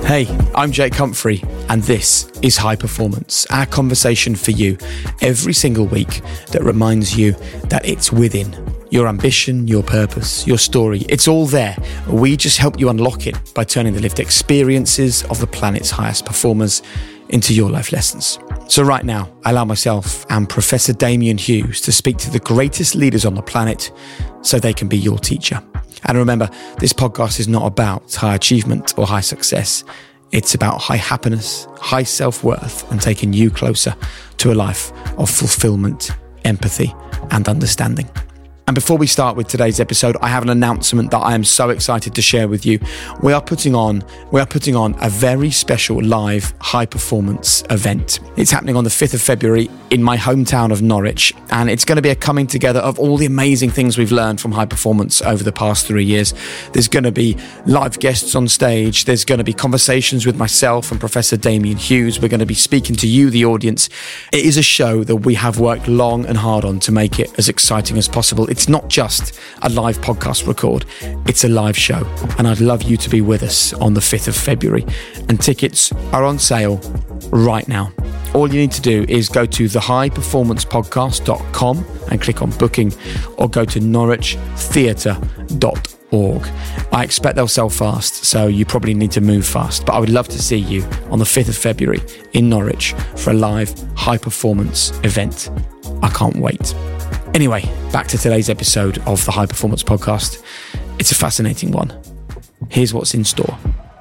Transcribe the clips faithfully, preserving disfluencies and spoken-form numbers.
Hey, I'm Jake Humphrey, and this is High Performance, our conversation for you every single week that reminds you that it's within. Your ambition, your purpose, your story, it's all there. We just help you unlock it by turning the lived experiences of the planet's highest performers into your life lessons. So right now, I allow myself and Professor Damian Hughes to speak to the greatest leaders on the planet so they can be your teacher. And remember, this podcast is not about high achievement or high success. It's about high happiness, high self-worth, and taking you closer to a life of fulfillment, empathy, and understanding. And before we start with today's episode, I have an announcement that I am so excited to share with you. We are putting on, we are putting on a very special live high performance event. It's happening on the fifth of February in my hometown of Norwich. And it's going to be a coming together of all the amazing things we've learned from high performance over the past three years. There's going to be live guests on stage. There's going to be conversations with myself and Professor Damian Hughes. We're going to be speaking to you, the audience. It is a show that we have worked long and hard on to make it as exciting as possible. It's not just a live podcast record, it's a live show. And I'd love you to be with us on the fifth of February. And tickets are on sale right now. All you need to do is go to the high performance podcast dot com and click on booking, or go to norwich theatre dot org. I expect they'll sell fast, so you probably need to move fast. But I would love to see you on the fifth of February in Norwich for a live high performance event. I can't wait. Anyway, back to today's episode of the High Performance Podcast. It's a fascinating one. Here's what's in store.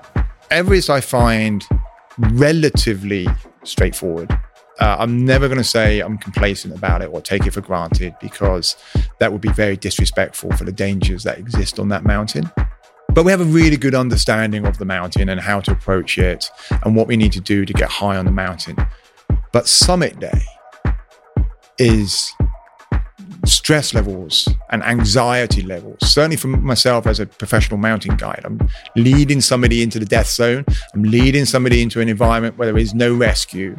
Everest I find relatively straightforward. Uh, I'm never going to say I'm complacent about it or take it for granted, because that would be very disrespectful for the dangers that exist on that mountain. But we have a really good understanding of the mountain and how to approach it and what we need to do to get high on the mountain. But summit day is stress levels and anxiety levels. Certainly for myself as a professional mountain guide, I'm leading somebody into the death zone. I'm leading somebody into an environment where there is no rescue.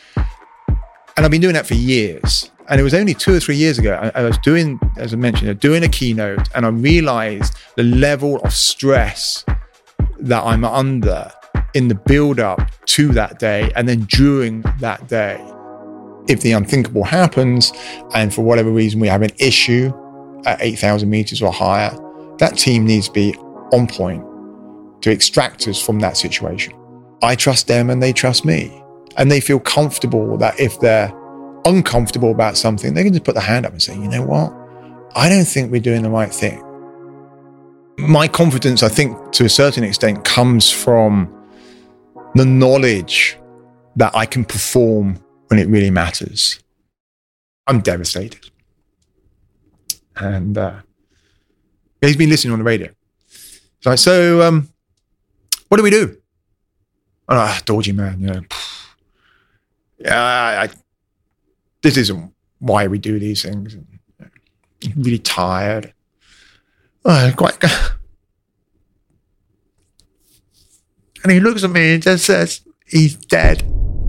And I've been doing that for years. And it was only two or three years ago, I, I was doing, as I mentioned, doing a keynote, and I realized the level of stress that I'm under in the build up to that day and then during that day. If the unthinkable happens, and for whatever reason we have an issue at eight thousand meters or higher, that team needs to be on point to extract us from that situation. I trust them and they trust me. And they feel comfortable that if they're uncomfortable about something, they can just put their hand up and say, you know what? I don't think we're doing the right thing. My confidence, I think, to a certain extent, comes from the knowledge that I can perform when it really matters. I'm devastated. And uh, he's been listening on the radio. So, so um, what do we do? Ah, oh, dodgy man, you know. Yeah, I, I, this isn't why we do these things. And, you know, really tired. Oh, quite. And he looks at me and just says, he's dead.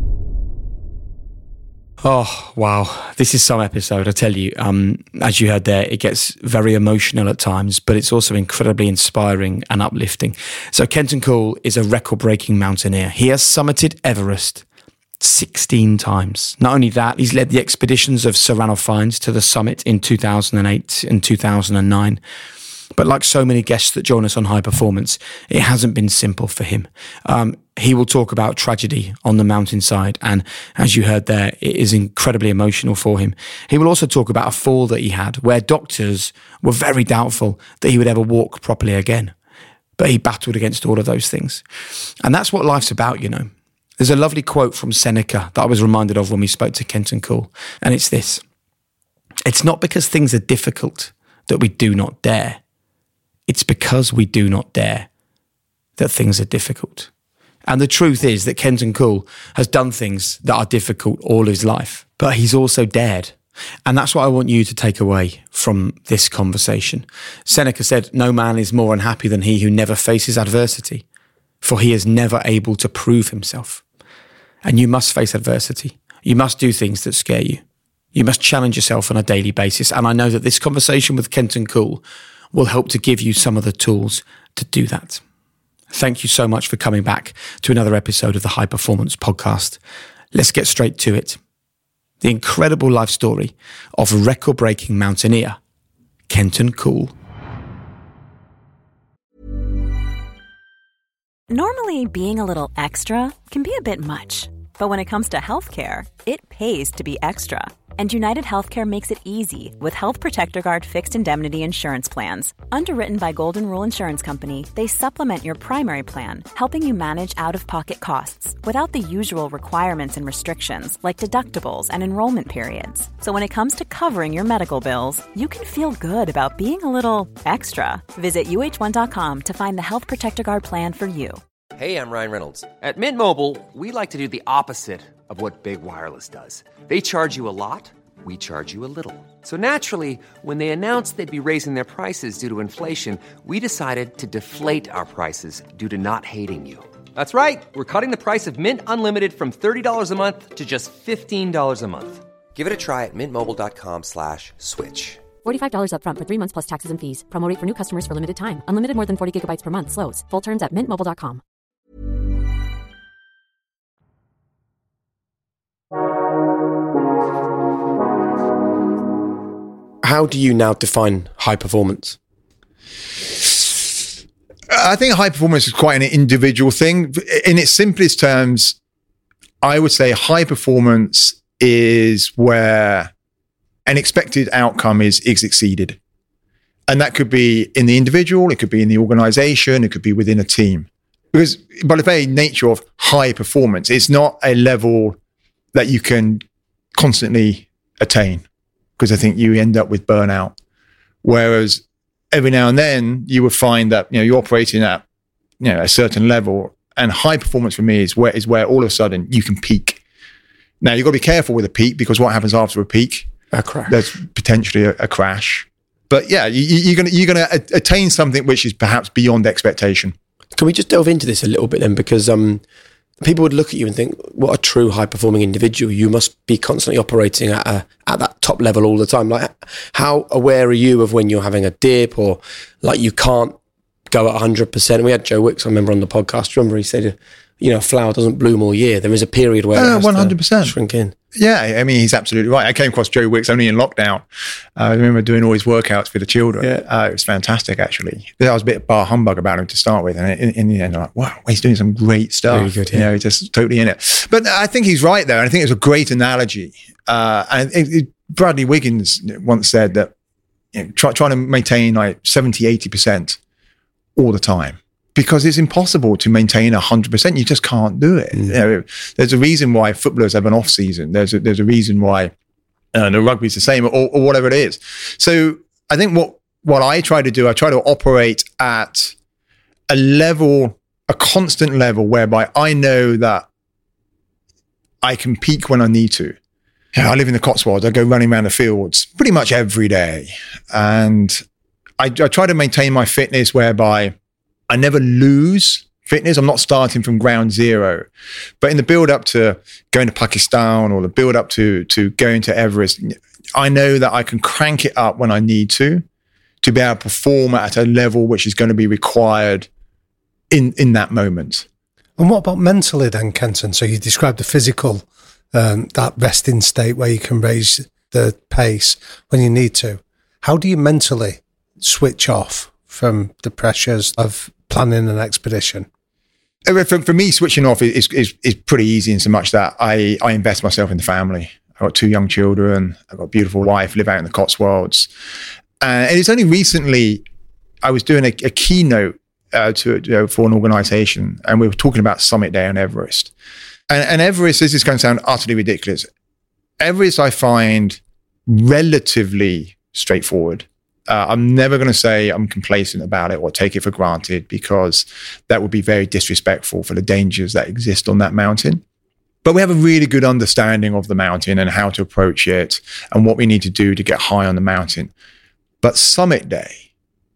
Oh, wow. This is some episode, I tell you. Um, as you heard there, it gets very emotional at times, but it's also incredibly inspiring and uplifting. So Kenton Cool is a record-breaking mountaineer. He has summited Everest sixteen times. Not only that, he's led the expeditions of Sir Ranulph Fiennes to the summit in two thousand eight and two thousand nine. But like so many guests that join us on High Performance, it hasn't been simple for him. Um, he will talk about tragedy on the mountainside, and as you heard there, it is incredibly emotional for him. He will also talk about a fall that he had, where doctors were very doubtful that he would ever walk properly again. But he battled against all of those things. And that's what life's about, you know. There's a lovely quote from Seneca that I was reminded of when we spoke to Kenton Cool, and it's this: it's not because things are difficult that we do not dare. It's because we do not dare that things are difficult. And the truth is that Kenton Cool has done things that are difficult all his life, but he's also dared. And that's what I want you to take away from this conversation. Seneca said, "No man is more unhappy than he who never faces adversity, for he is never able to prove himself." And you must face adversity. You must do things that scare you. You must challenge yourself on a daily basis. And I know that this conversation with Kenton Cool will help to give you some of the tools to do that. thank you so much for coming back to another episode of the High Performance Podcast. Let's get straight to it. The incredible life story of record-breaking mountaineer, Kenton Cool. Normally, being a little extra can be a bit much. But when it comes to healthcare, it pays to be extra. And United Healthcare makes it easy with Health Protector Guard fixed indemnity insurance plans. Underwritten by Golden Rule Insurance Company, they supplement your primary plan, helping you manage out-of-pocket costs without the usual requirements and restrictions like deductibles and enrollment periods. So when it comes to covering your medical bills, you can feel good about being a little extra. Visit U H one dot com to find the Health Protector Guard plan for you. Hey, I'm Ryan Reynolds. At Mint Mobile, we like to do the opposite of what Big Wireless does. They charge you a lot, we charge you a little. So naturally, when they announced they'd be raising their prices due to inflation, we decided to deflate our prices due to not hating you. That's right. We're cutting the price of Mint Unlimited from thirty dollars a month to just fifteen dollars a month. Give it a try at mintmobile.com slash switch. forty-five dollars up front for three months plus taxes and fees. Promo rate for new customers for limited time. Unlimited more than forty gigabytes per month. Slows full terms at mint mobile dot com. How do you now define high performance? I think high performance is quite an individual thing. In its simplest terms, I would say high performance is where an expected outcome is, is exceeded. And that could be in the individual, it could be in the organization, it could be within a team. Because by the very nature of high performance, it's not a level that you can constantly attain, because I think you end up with burnout. Whereas every now and then you would find that, you know, you're operating at, you know, a certain level, and high performance for me is where is where all of a sudden you can peak. Now you've got to be careful with a peak, because what happens after a peak? A crash. There's potentially a, a crash. But yeah, you, you're going you're going to attain something which is perhaps beyond expectation. Can we just delve into this a little bit then? Because um, people would look at you and think, what a true high-performing individual. You must be constantly operating at a, at that top level all the time. Like, how aware are you of when you're having a dip, or like you can't go at one hundred percent? We had Joe Wicks, I remember, on the podcast. Remember, he said, you know, a flower doesn't bloom all year. There is a period where uh, it has one hundred percent. to shrink in. Yeah, I mean, he's absolutely right. I came across Joe Wicks only in lockdown. Uh, I remember doing all his workouts for the children. Yeah. Uh, it was fantastic, actually. I was a bit bar humbug about him to start with. And in, in the end, I'm like, wow, he's doing some great stuff. Really good, yeah. You know, he's just totally in it. But I think he's right there. And I think it's a great analogy. Uh, and it, it, Bradley Wiggins once said that, you know, try, trying to maintain like seventy, eighty percent all the time, because it's impossible to maintain one hundred percent. You just can't do it. Mm. You know, there's a reason why footballers have an off season. There's a, there's a reason why uh, the rugby's the same, or, or whatever it is. So I think what, what I try to do, I try to operate at a level, a constant level, whereby I know that I can peak when I need to. You know, I live in the Cotswolds. I go running around the fields pretty much every day. And I, I try to maintain my fitness whereby I never lose fitness. I'm not starting from ground zero. But in the build up to going to Pakistan, or the build up to, to going to Everest, I know that I can crank it up when I need to, to be able to perform at a level which is going to be required in, in that moment. And what about mentally then, Kenton? So you described the physical, um, that resting state where you can raise the pace when you need to. How do you mentally switch off from the pressures of planning an expedition? For, for me, switching off is, is is pretty easy, in so much that I, I invest myself in the family. I've got two young children. I've got a beautiful wife, live out in the Cotswolds. Uh, and it's only recently I was doing a, a keynote uh, to you know, for an organization, and we were talking about Summit Day on Everest. And, and Everest, this is going to sound utterly ridiculous. Everest I find relatively straightforward. Uh, I'm never going to say I'm complacent about it or take it for granted, because that would be very disrespectful for the dangers that exist on that mountain. But we have a really good understanding of the mountain and how to approach it and what we need to do to get high on the mountain. But Summit Day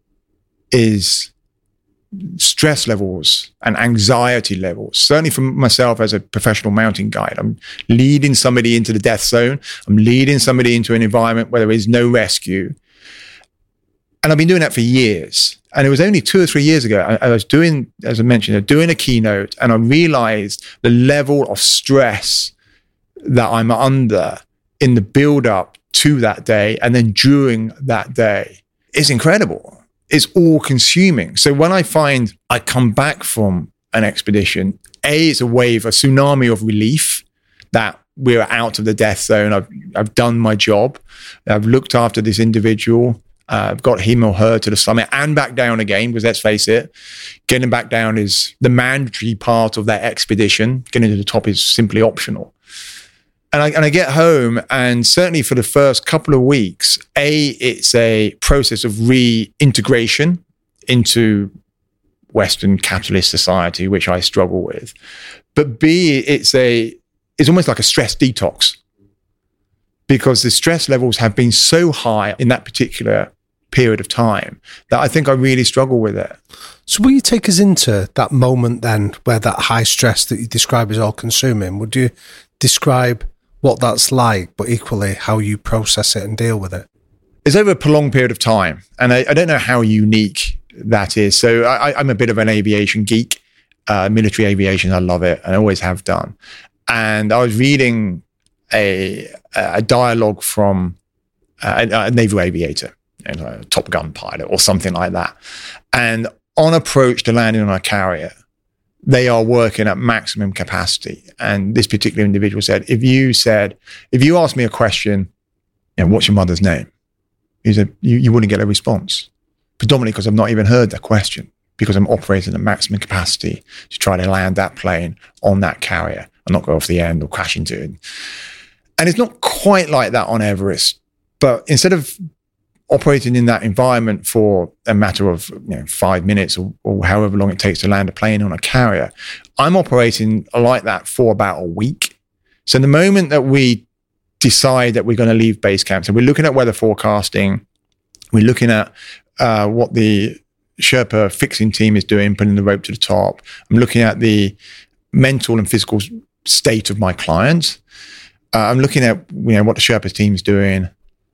is stress levels and anxiety levels. Certainly for myself as a professional mountain guide, I'm leading somebody into the death zone. I'm leading somebody into an environment where there is no rescue. And I've been doing that for years. And it was only two or three years ago, I, I was doing, as I mentioned, doing a keynote, and I realized the level of stress that I'm under in the build up to that day and then during that day is incredible. It's all consuming. So when I find I come back from an expedition, A, it's a wave, a tsunami of relief that we're out of the death zone. I've, I've done my job. I've looked after this individual. Uh, I've got him or her to the summit and back down again, because let's face it, getting back down is the mandatory part of that expedition. Getting to the top is simply optional. And I, and I get home, and certainly for the first couple of weeks, A, it's a process of reintegration into Western capitalist society, which I struggle with. But B, it's a it's almost like a stress detox, because the stress levels have been so high in that particular period of time that I think I really struggle with it. So will you take us into that moment then where that high stress that you describe is all consuming? Would you describe what that's like, but equally how you process it and deal with it? It's over a prolonged period of time. And I, I don't know how unique that is. So I, I'm a bit of an aviation geek, uh, military aviation. I love it, and I always have done. And I was reading a, a dialogue from a, a naval aviator, you know, a Top Gun pilot or something like that. And on approach to landing on a carrier, they are working at maximum capacity. And this particular individual said, if you said, if you asked me a question, you know, what's your mother's name? He said, you, you wouldn't get a response. Predominantly because I've not even heard that question, because I'm operating at maximum capacity to try to land that plane on that carrier and not go off the end or crash into it. And it's not quite like that on Everest, but instead of operating in that environment for a matter of you know, five minutes or, or however long it takes to land a plane on a carrier, I'm operating like that for about a week. So the moment that we decide that we're going to leave base camp, so we're looking at weather forecasting, we're looking at uh, what the Sherpa fixing team is doing, putting the rope to the top. I'm looking at the mental and physical state of my client. Uh, I'm looking at you know what the Sherpa team is doing.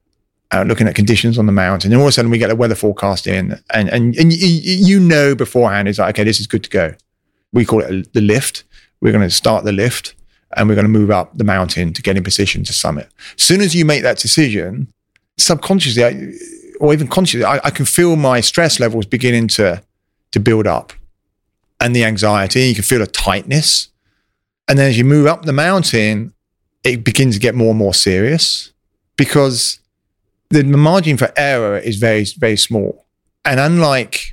Uh, looking at conditions on the mountain, and all of a sudden we get a weather forecast in, and and, and you, you know beforehand it's like, okay, this is good to go. We call it a, the lift. We're going to start the lift, and we're going to move up the mountain to get in position to summit. As soon as you make that decision, subconsciously I, or even consciously, I, I can feel my stress levels beginning to to build up, and the anxiety. You can feel a tightness, and then as you move up the mountain, it begins to get more and more serious, because the margin for error is very, very small. And unlike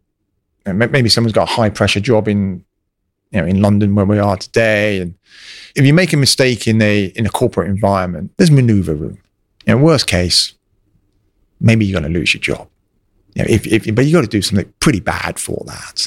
maybe someone's got a high pressure job in, you know, in London where we are today, and if you make a mistake in a in a corporate environment, there's maneuver room. You know, worst case, maybe you're going to lose your job. You know, if, if but you got to do something pretty bad for that.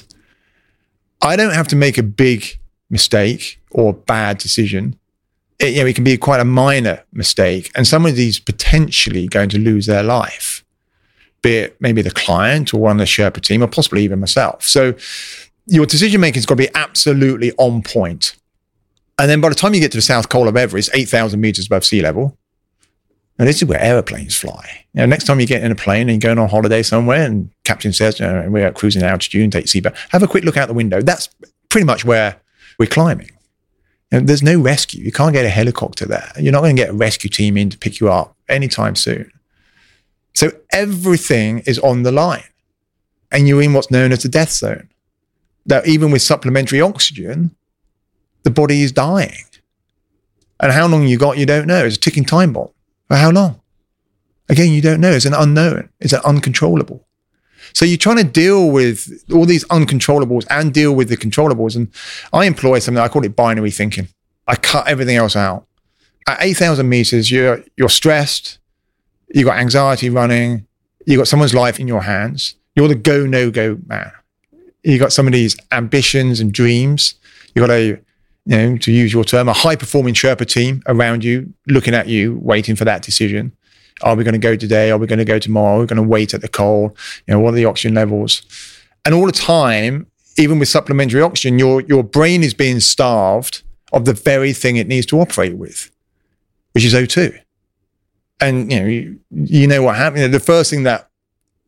I don't have to make a big mistake or bad decision. It, you know, it can be quite a minor mistake, and somebody's potentially going to lose their life, be it maybe the client or one of the Sherpa team, or possibly even myself. So your decision making has got to be absolutely on point. And then by the time you get to the South Col of Everest, eight thousand meters above sea level, and this is where airplanes fly. You know, next time you get in a plane and you're going on holiday somewhere, and captain says, you know, we're at cruising altitude and take seatbelt, have a quick look out the window. That's pretty much where we're climbing. You know, there's no rescue. You can't get a helicopter there. You're not going to get a rescue team in to pick you up anytime soon. So everything is on the line, and you're in what's known as the death zone. That even with supplementary oxygen, the body is dying. And how long you got, you don't know. It's a ticking time bomb. For how long? Again, you don't know. It's an unknown. It's an uncontrollable. So you're trying to deal with all these uncontrollables and deal with the controllables. And I employ something, I call it binary thinking. I cut everything else out. At eight thousand meters, you're, you're stressed. You've got anxiety running. You've got someone's life in your hands. You're the go, no go man. You've got somebody's ambitions and dreams. You've got a, you know, to use your term, a high performing Sherpa team around you, looking at you, waiting for that decision. Are we going to go today? Are we going to go tomorrow? Are we going to wait at the col? You know, what are the oxygen levels? And all the time, even with supplementary oxygen, your, your brain is being starved of the very thing it needs to operate with, which is O two. And, you know, you, you know what happened. The first thing that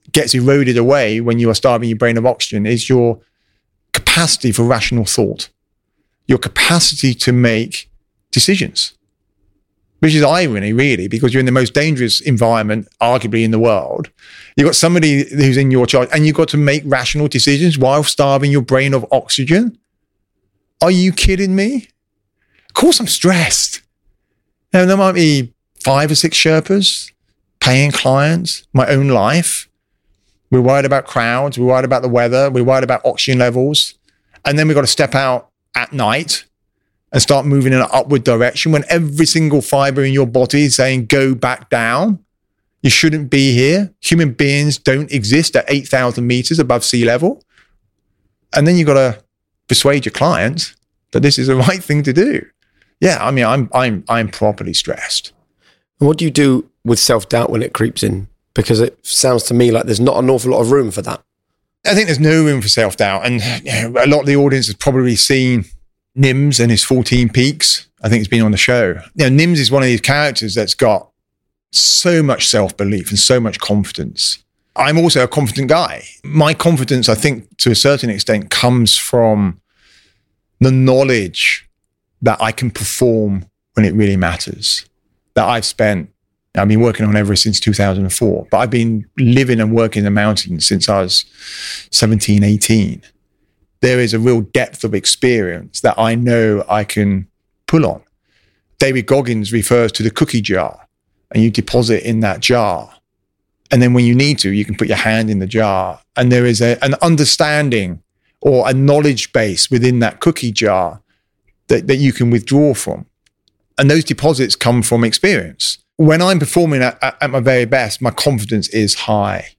gets eroded away when you are starving your brain of oxygen is your capacity for rational thought, your capacity to make decisions, which is irony, really, because you're in the most dangerous environment, arguably, in the world. You've got somebody who's in your charge, and you've got to make rational decisions while starving your brain of oxygen. Are you kidding me? Of course I'm stressed. Now, there might be five or six Sherpas, paying clients, my own life. We're worried about crowds. We're worried about the weather. We're worried about oxygen levels. And then we've got to step out at night and start moving in an upward direction when every single fiber in your body is saying, go back down. You shouldn't be here. Human beings don't exist at eight thousand meters above sea level. And then you've got to persuade your clients that this is the right thing to do. Yeah, I mean, I'm I'm I'm properly stressed. And what do you do with self-doubt when it creeps in? Because it sounds to me like there's not an awful lot of room for that. I think there's no room for self-doubt. And you know, a lot of the audience has probably seen Nims and his fourteen Peaks. I think it's been on the show. You know, Nims is one of these characters that's got so much self-belief and so much confidence. I'm also a confident guy. My confidence, I think, to a certain extent, comes from the knowledge that I can perform when it really matters. That I've spent, I've been working on Everest since two thousand four, but I've been living and working in the mountains since I was seventeen, eighteen. There is a real depth of experience that I know I can pull on. David Goggins refers to the cookie jar, and you deposit in that jar. And then when you need to, you can put your hand in the jar. And there is a, an understanding or a knowledge base within that cookie jar that, that you can withdraw from. And those deposits come from experience. When I'm performing at, at my very best, my confidence is high.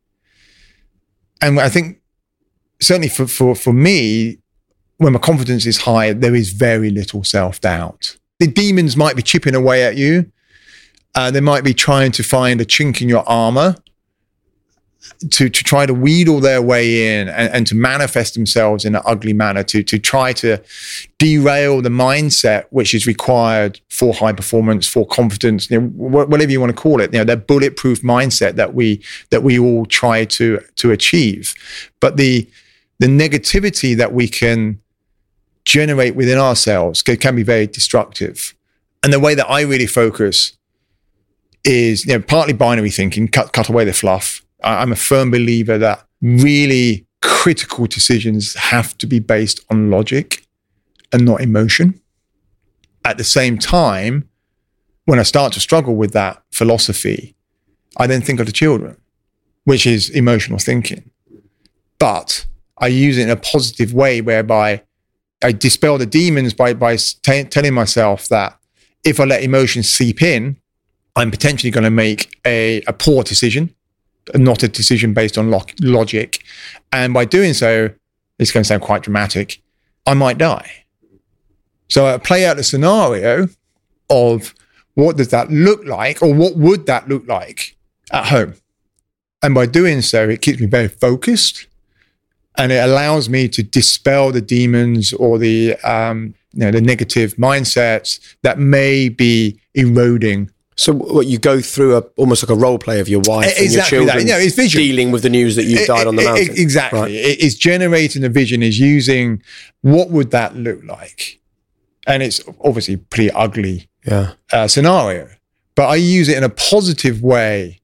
And I think certainly for, for, for me, when my confidence is high, there is very little self-doubt. The demons might be chipping away at you. Uh, they might be trying to find a chink in your armor to, to try to wheedle their way in and, and to manifest themselves in an ugly manner, to, to try to derail the mindset which is required for high performance, for confidence, you know, whatever you want to call it, you know, that bulletproof mindset that we that we all try to to achieve. But the the negativity that we can generate within ourselves can, can be very destructive. And the way that I really focus is, you know, partly binary thinking, cut cut away the fluff. I'm a firm believer that really critical decisions have to be based on logic and not emotion. At the same time, when I start to struggle with that philosophy, I then think of the children, which is emotional thinking. But I use it in a positive way whereby I dispel the demons by, by t- telling myself that if I let emotions seep in, I'm potentially going to make a, a poor decision, not a decision based on lo- logic. And by doing so, it's going to sound quite dramatic, I might die. So I play out a scenario of what does that look like, or what would that look like at home? And by doing so, it keeps me very focused, and it allows me to dispel the demons or the um, you know, the negative mindsets that may be eroding. So what, you go through a, almost like a role play of your wife exactly and your children that. You know, it's visual. Dealing with the news that you've died it, on the it, mountain. Exactly. Right. It, it's generating a vision, is using what would that look like? And it's obviously a pretty ugly yeah. uh, scenario. But I use it in a positive way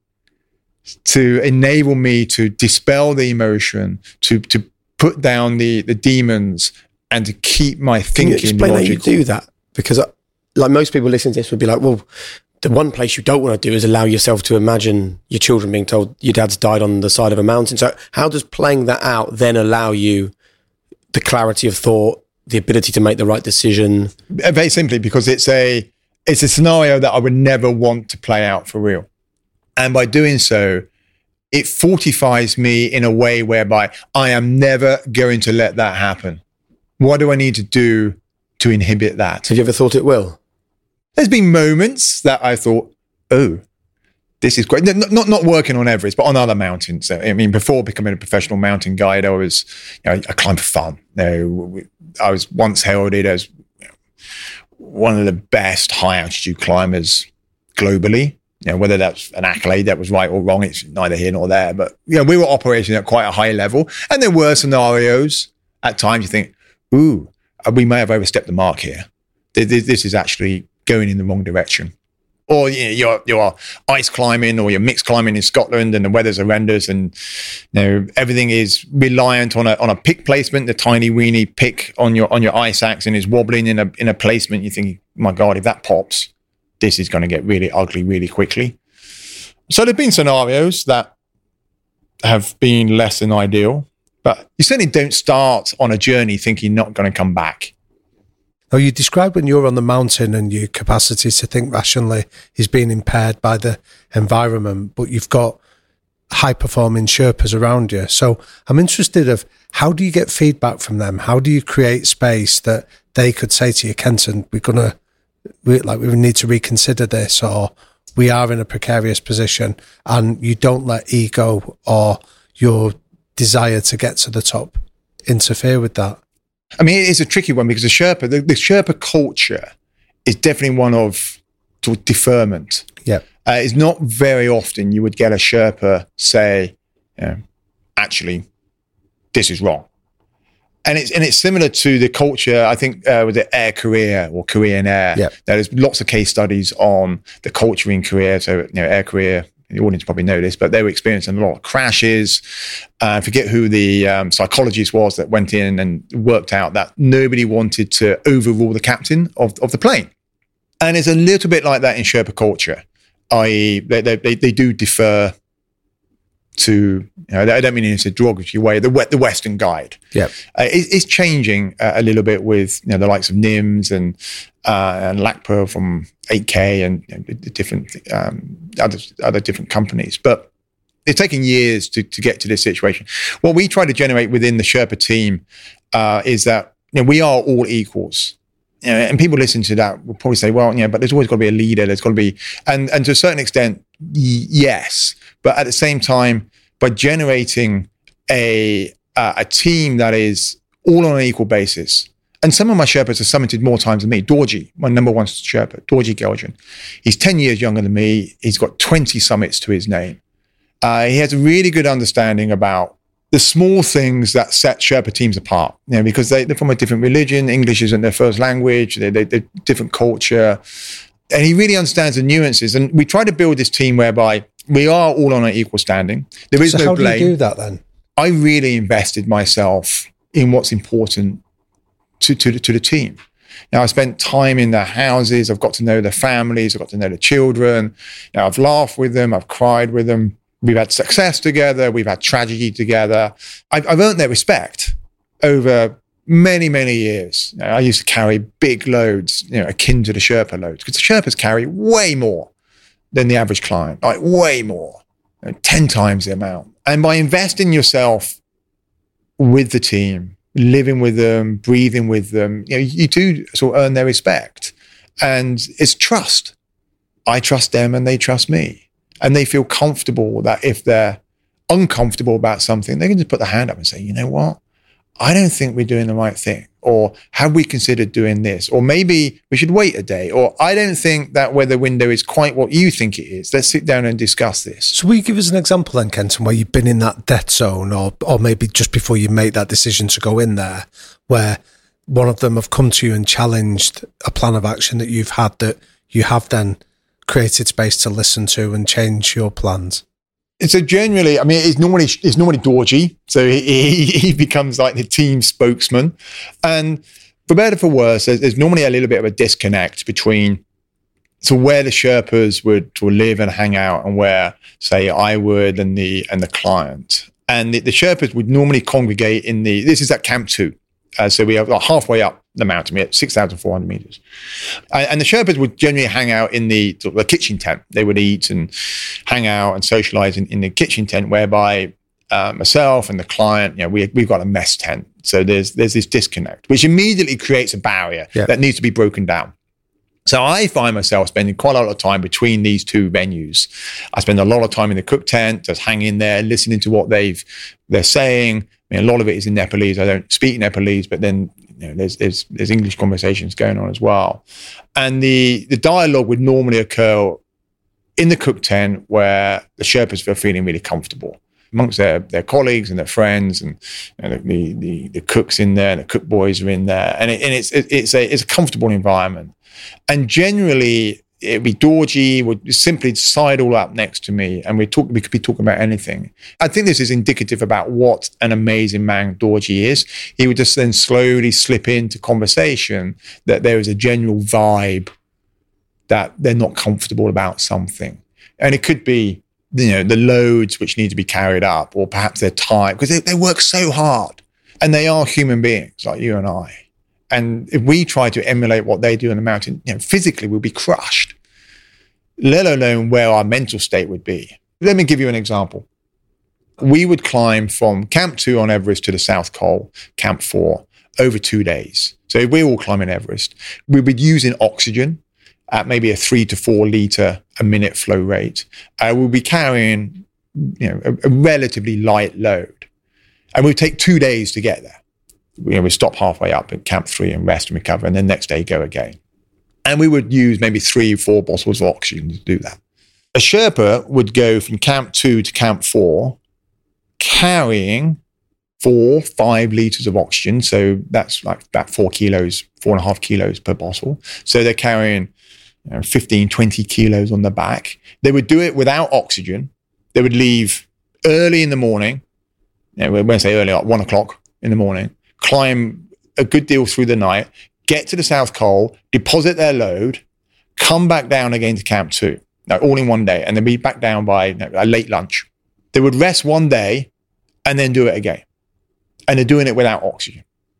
to enable me to dispel the emotion, to to put down the, the demons, and to keep my thinking Can you explain logical. how you do that? Because uh, like most people listening to this would be like, well, the one place you don't want to do is allow yourself to imagine your children being told your dad's died on the side of a mountain. So how does playing that out then allow you the clarity of thought, the ability to make the right decision? Very simply, because it's a it's a scenario that I would never want to play out for real. And by doing so, it fortifies me in a way whereby I am never going to let that happen. What do I need to do to inhibit that? Have you ever thought it will? There's been moments that I thought, oh, this is great. Not, not, not working on Everest, but on other mountains. I mean, before becoming a professional mountain guide, I was, you know, I climbed for fun. You know, I was once heralded as one of the best high altitude climbers globally. You know, whether that's an accolade that was right or wrong, it's neither here nor there. But you know, we were operating at quite a high level, and there were scenarios at times you think, "Ooh, we may have overstepped the mark here. This is actually going in the wrong direction." Or you know, you're you're ice climbing, or you're mixed climbing in Scotland, and the weather's horrendous, and you know everything is reliant on a on a pick placement. The tiny weeny pick on your on your ice axe and is wobbling in a in a placement. You think, "My God, if that pops, this is going to get really ugly really quickly." So there've been scenarios that have been less than ideal, but you certainly don't start on a journey thinking not going to come back. Now, you described when you're on the mountain and your capacity to think rationally is being impaired by the environment, but you've got high-performing Sherpas around you. So I'm interested of how do you get feedback from them? How do you create space that they could say to you, "Kenton, we're going to, we, like, we need to reconsider this," or "We are in a precarious position," and you don't let ego or your desire to get to the top interfere with that? I mean, it is a tricky one because the Sherpa, the, the Sherpa culture is definitely one of sort of deferment. Yeah. Uh, it's not very often you would get a Sherpa say, you know, "Actually, this is wrong." And it's and it's similar to the culture, I think, uh, with the Air Korea or Korean Air. Yeah. There's lots of case studies on the culture in Korea. So, you know, Air Korea, the audience probably know this, but they were experiencing a lot of crashes. Uh, I forget who the um, psychologist was that went in and worked out that nobody wanted to overrule the captain of, of the plane. And it's a little bit like that in Sherpa culture, that is they, they, they do defer to, you know, I don't mean in a derogatory way, the the Western guide. Yeah, uh, it, it's changing uh, a little bit with, you know, the likes of N I M S and uh, and Lakpa from eight K and, you know, the different um, other other different companies, but it's taken years to to get to this situation. What we try to generate within the Sherpa team uh, is that, you know, we are all equals. You know, and people listen to that will probably say, "Well, you know, but there's always got to be a leader. There's got to be," and and to a certain extent, y- yes. But at the same time, by generating a uh, a team that is all on an equal basis, and some of my Sherpas have summited more times than me. Dorji, my number one Sherpa, Dorji Geljan, he's ten years younger than me. He's got twenty summits to his name. Uh, he has a really good understanding about the small things that set Sherpa teams apart, you know, because they, they're from a different religion. English isn't their first language. They, they, they're different culture. And he really understands the nuances. And we try to build this team whereby we are all on an equal standing. There is so no how blame. do you do that then? I really invested myself in what's important to, to, to the team. Now, I spent time in their houses. I've got to know their families. I've got to know the children. Now, I've laughed with them. I've cried with them. We've had success together. We've had tragedy together. I've, I've earned their respect over many, many years. You know, I used to carry big loads, you know, akin to the Sherpa loads, because the Sherpas carry way more than the average client, like way more, you know, ten times the amount. And by investing yourself with the team, living with them, breathing with them, you know, you do sort of earn their respect. And it's trust. I trust them and they trust me. And they feel comfortable that if they're uncomfortable about something, they can just put their hand up and say, "You know what? I don't think we're doing the right thing." Or, "Have we considered doing this?" Or, "Maybe we should wait a day." Or, "I don't think that weather window is quite what you think it is. Let's sit down and discuss this." So will you give us an example then, Kenton, where you've been in that death zone, or or maybe just before you make that decision to go in there, where one of them have come to you and challenged a plan of action that you've had, that you have then created space to listen to and change your plans? And so generally, I mean, it's normally it's normally Dorji, so he, he he becomes like the team spokesman, and for better or for worse, there's, there's normally a little bit of a disconnect between so where the Sherpas would, would live and hang out, and where, say, I would and the and the client, and the, the Sherpas would normally congregate in the. This is at Camp Two, uh, so we are like halfway up the mountain. We're at six thousand four hundred meters. And, and the Sherpas would generally hang out in the, sort of the kitchen tent. They would eat and hang out and socialize in, in the kitchen tent, whereby uh, myself and the client, you know, we, we've got a mess tent. So there's there's this disconnect, which immediately creates a barrier yeah. that needs to be broken down. So I find myself spending quite a lot of time between these two venues. I spend a lot of time in the cook tent, just hanging there, listening to what they've they're saying. I mean, a lot of it is in Nepalese. I don't speak Nepalese, but then, you know, there's there's there's English conversations going on as well. And the the dialogue would normally occur in the cook tent where the Sherpas were feeling really comfortable amongst their, their colleagues and their friends, and, and the, the the cooks in there, and the cook boys are in there, and, it, and it's it, it's a it's a comfortable environment. And generally, it'd be Dorji would simply sidle up next to me, and we talk. We could be talking about anything. I think this is indicative about what an amazing man Dorji is. He would just then slowly slip into conversation that there is a general vibe that they're not comfortable about something, and it could be, you know, the loads which need to be carried up, or perhaps they're tired because they, they work so hard, and they are human beings like you and I. And if we try to emulate what they do on the mountain, you know, physically we'll be crushed, let alone where our mental state would be. Let me give you an example. We would climb from Camp two on Everest to the South Col, Camp four, over two days. So if we're all climbing Everest, we'd be using oxygen at maybe a three to four litre a minute flow rate. Uh, we'll be carrying, you know, a, a relatively light load. And we'll take two days to get there. You know, we stop halfway up at Camp three and rest and recover, and then next day go again. And we would use maybe three, four bottles of oxygen to do that. A Sherpa would go from Camp two to Camp four carrying four, five litres of oxygen. So that's like about four kilos, four and a half kilos per bottle. So they're carrying, you know, fifteen, twenty kilos on the back. They would do it without oxygen. They would leave early in the morning. You know, when I say early, like one o'clock in the morning, climb a good deal through the night, get to the South Col, deposit their load, come back down again to Camp two, no, all in one day, and then be back down by, you know, a late lunch. They would rest one day and then do it again. And they're doing it without oxygen.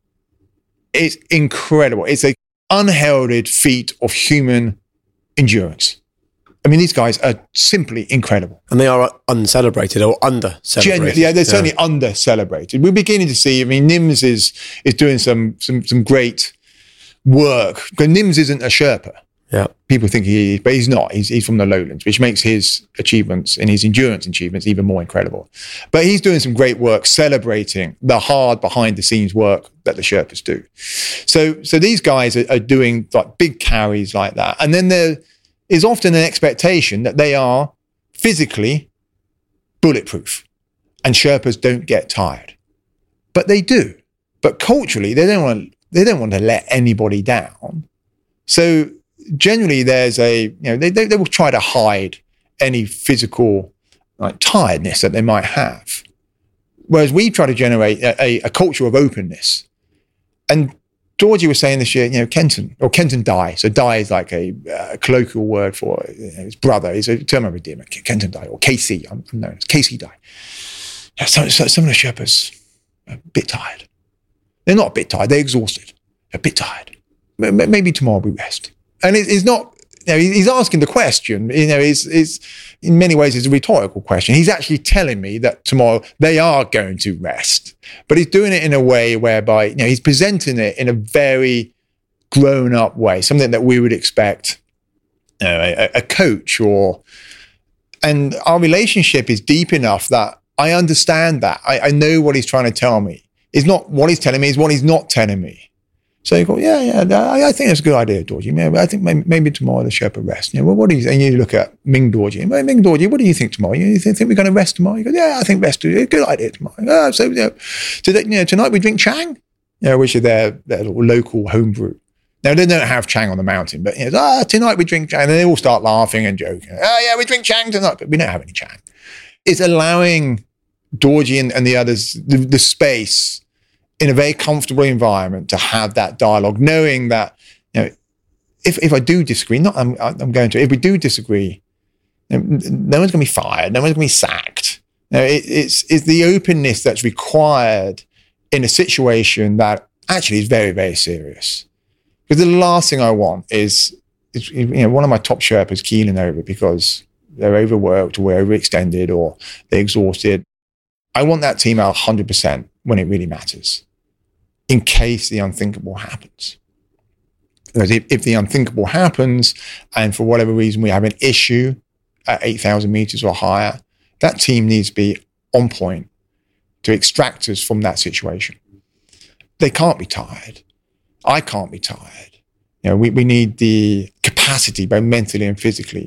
It's incredible. It's an unheralded feat of human endurance. I mean, these guys are simply incredible. And they are uncelebrated or under-celebrated. Genuinely, yeah, they're yeah. certainly under-celebrated. We're beginning to see, I mean, Nims is is doing some some some great work. Because Nims isn't a Sherpa. Yeah. People think he is, but he's not. He's, he's from the lowlands, which makes his achievements and his endurance achievements even more incredible. But he's doing some great work celebrating the hard behind-the-scenes work that the Sherpas do. So so these guys are, are doing like big carries like that. And then there is often an expectation that they are physically bulletproof and Sherpas don't get tired. But they do. But culturally, they don't want to, they don't want to let anybody down. So generally there's a, you know, they, they, they will try to hide any physical like tiredness that they might have. Whereas we try to generate a, a, a culture of openness. And Dorji was saying this year, you know, Kenton, or Kenton Dai. So Dai is like a uh, colloquial word for, you know, his brother. He's a term of endearment, Kenton Dai, or K C, I'm, I'm known as K C Dai. Yeah, so, so some of the Sherpas are a bit tired. They're not a bit tired, they're exhausted. They're a bit tired. Maybe tomorrow we rest. And it, it's not, you know, he's asking the question, you know, it's, it's in many ways it's a rhetorical question. He's actually telling me that tomorrow they are going to rest. But he's doing it in a way whereby, you know, he's presenting it in a very grown-up way, something that we would expect, you know, a, a coach or, and our relationship is deep enough that I understand that. I, I know what he's trying to tell me. It's not what he's telling me, it's what he's not telling me. So you go, yeah, yeah, I, I think that's a good idea, Dorji. Yeah, I think maybe, maybe tomorrow the Sherpa rest. You know, well, what do you think? And you look at Ming Dorji. Ming Dorji, what do you think tomorrow? You think, think we're going to rest tomorrow? You go, yeah, I think rest is a good idea tomorrow. Oh, so, you know, today, you know, tonight we drink Chang, you know, which is their, their local homebrew. Now, they don't have Chang on the mountain, but, you know, ah, tonight we drink Chang. And they all start laughing and joking. Oh, yeah, we drink Chang tonight, but we don't have any Chang. It's allowing Dorji and, and the others the, the space in a very comfortable environment to have that dialogue, knowing that, you know, if, if I do disagree, not I'm, I'm going to, if we do disagree, no one's going to be fired, no one's going to be sacked. You know, it, it's, it's the openness that's required in a situation that actually is very, very serious. Because the last thing I want is, is you know, one of my top Sherpas keeling over because they're overworked or we're overextended or they're exhausted. I want that team out one hundred percent when it really matters, in case the unthinkable happens. Because if, if the unthinkable happens, and for whatever reason we have an issue at eight thousand meters or higher, that team needs to be on point to extract us from that situation. They can't be tired. I can't be tired. You know, we, we need the capacity, both mentally and physically,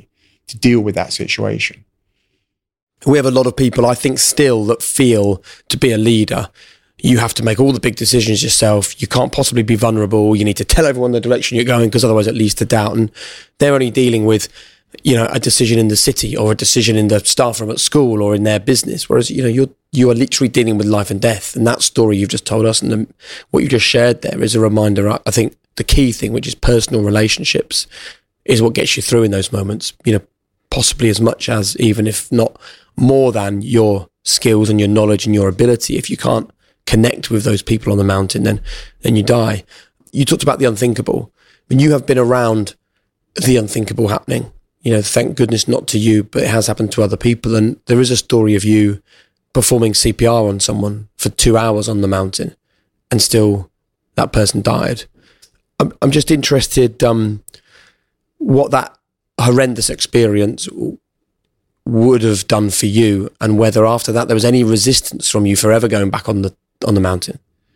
to deal with that situation. We have a lot of people, I think, still that feel to be a leader, you have to make all the big decisions yourself. You can't possibly be vulnerable. You need to tell everyone the direction you're going because otherwise it leads to doubt. And they're only dealing with, you know, a decision in the city or a decision in the staff room at school or in their business. Whereas, you know, you're, you are literally dealing with life and death. And that story you've just told us and the, what you just shared there is a reminder. I think the key thing, which is personal relationships, is what gets you through in those moments, you know, possibly as much as, even if not more than, your skills and your knowledge and your ability. If you can't connect with those people on the mountain, then then you die. You talked about the unthinkable. I mean, you have been around the unthinkable happening. You know, thank goodness not to you, but it has happened to other people. And there is a story of you performing C P R on someone for two hours on the mountain, and still that person died. I'm, I'm just interested um, what that horrendous experience would have done for you, and whether after that there was any resistance from you forever going back on the on the mountain.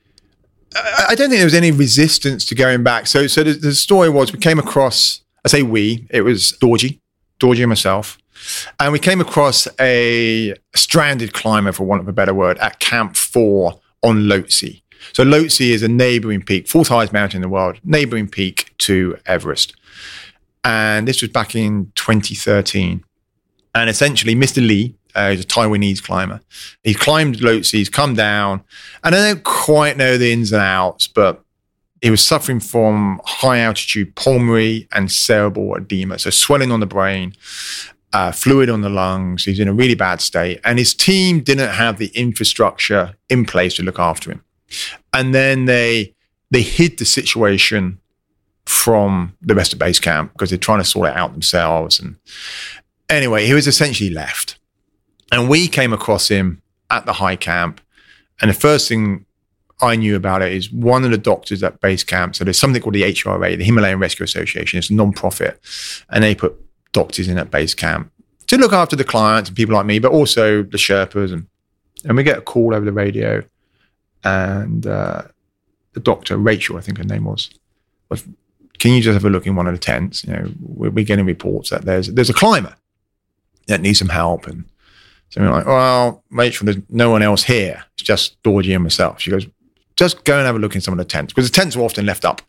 I, I don't think there was any resistance to going back. So, so the, the story was, we came across, I say we, it was Dorji, Dorji and myself, and we came across a stranded climber, for want of a better word, at Camp Four on Lhotse. So Lhotse is a neighboring peak, fourth highest mountain in the world, neighboring peak to Everest. And this was back in twenty thirteen. And essentially, Mister Lee, uh, he's a Taiwanese climber. He climbed Lhotse, he's come down, and I don't quite know the ins and outs, but he was suffering from high altitude pulmonary and cerebral edema, so swelling on the brain, uh, fluid on the lungs. He's in a really bad state, and his team didn't have the infrastructure in place to look after him. And then they they hid the situation from the rest of base camp because they're trying to sort it out themselves. And anyway, he was essentially left. And we came across him at the high camp. And the first thing I knew about it is one of the doctors at base camp. So there's something called the H R A, the Himalayan Rescue Association. It's a non-profit. And they put doctors in at base camp to look after the clients and people like me, but also the Sherpas. And, and we get a call over the radio. And uh, the doctor, Rachel, I think her name was, was, can you just have a look in one of the tents? You know, we're, we're getting reports that there's there's a climber that needs some help. And so we're like, well, Rachel, there's no one else here. It's just Dorji and myself. She goes, just go and have a look in some of the tents, because the tents are often left up.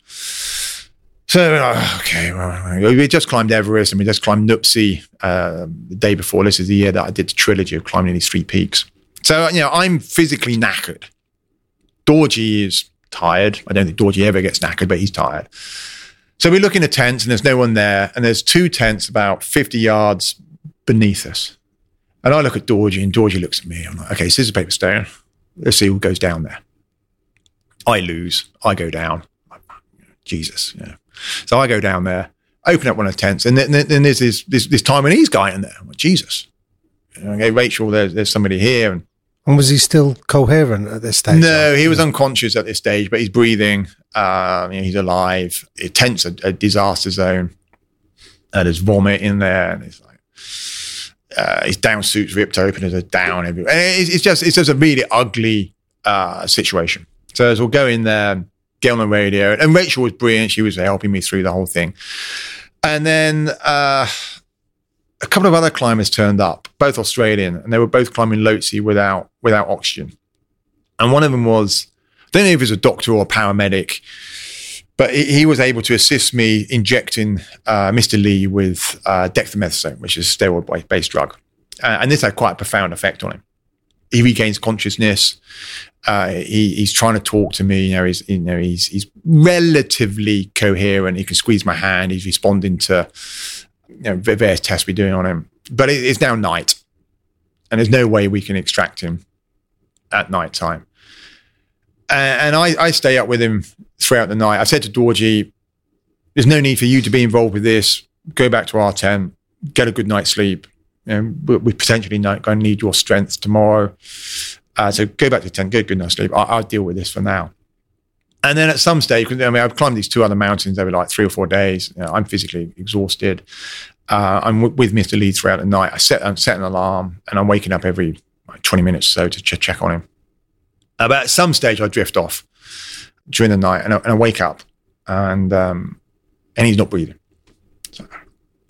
So we're like, okay, well, we just climbed Everest and we just climbed Nuptse uh, the day before. This is the year that I did the trilogy of climbing these three peaks. So, you know, I'm physically knackered. Dorji is tired. I don't think Dorji ever gets knackered, but he's tired. So we look in the tents and there's no one there. And there's two tents about fifty yards beneath us. And I look at Dorji and Dorji looks at me. I'm like, okay, scissors, paper, stone. Let's see who goes down there. I lose. I go down. Jesus. Yeah. So I go down there, open up one of the tents. And then, then there's this, this, this Taiwanese guy in there. I'm like, Jesus. And I go, Rachel, there's, there's somebody here. And And was he still coherent at this stage? No, he was unconscious at this stage, but he's breathing. Um, you know, he's alive. The tent's a, a disaster zone. Uh, there's vomit in there, and it's like uh, his down suit's ripped open. There's a down everywhere. And it's, it's just it's just a really ugly uh, situation. So as we'll go in there, get on the radio, and Rachel was brilliant. She was helping me through the whole thing. And then uh, a couple of other climbers turned up, both Australian, and they were both climbing Lhotse without without oxygen. And one of them was, I don't know if he was a doctor or a paramedic, but he, he was able to assist me injecting uh, Mister Lee with uh, dexamethasone, which is a steroid-based drug. Uh, and this had quite a profound effect on him. He regains consciousness. Uh, he, he's trying to talk to me. You know, he's you know he's he's relatively coherent. He can squeeze my hand. He's responding to you know various tests we're doing on him. But it, it's now night, and there's no way we can extract him at night time. And, and I, I stay up with him throughout the night. I said to Dorji, "There's no need for you to be involved with this. Go back to our tent, get a good night's sleep. You know, we potentially going to need your strength tomorrow. Uh, so go back to the tent, get a good night's sleep. I, I'll deal with this for now." And then at some stage, I mean, I've climbed these two other mountains over like three or four days. You know, I'm physically exhausted. Uh, I'm w- with Mister Lee throughout the night. I set, I set an alarm, and I'm waking up every like twenty minutes or so to ch- check on him. Uh, but at some stage, I drift off during the night, and I, and I wake up, and um, and he's not breathing. So,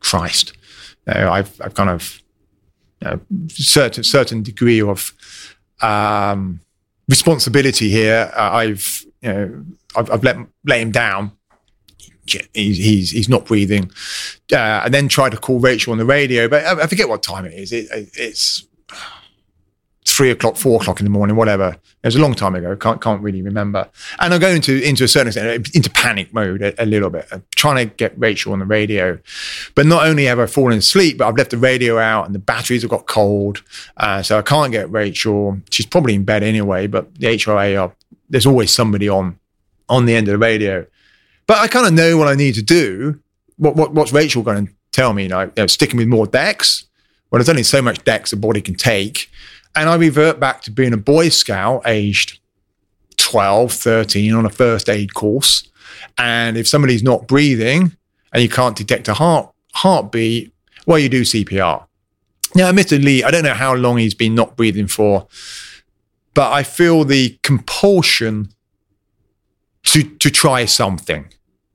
Christ, you know, I've, I've kind of, you know, certain certain degree of um, responsibility here. Uh, I've, you know, I've, I've let let him down. He's he's, he's not breathing, uh, and then tried to call Rachel on the radio, but I, I forget what time it is. It, it's three o'clock, four o'clock in the morning, whatever. It was a long time ago. Can't can't really remember. And I go into into a certain extent into panic mode a, a little bit, trying to get Rachel on the radio. But not only have I fallen asleep, but I've left the radio out, and the batteries have got cold, uh, so I can't get Rachel. She's probably in bed anyway. But the H R A are, there's always somebody on on the end of the radio. But I kind of know what I need to do. What, what what's Rachel going to tell me? Like, you know, sticking with more Dex? Well, there's only so much Dex the body can take. And I revert back to being a Boy Scout aged twelve, thirteen on a first aid course. And if somebody's not breathing and you can't detect a heart heartbeat, well, you do C P R. Now, admittedly, I don't know how long he's been not breathing for, but I feel the compulsion to to try something.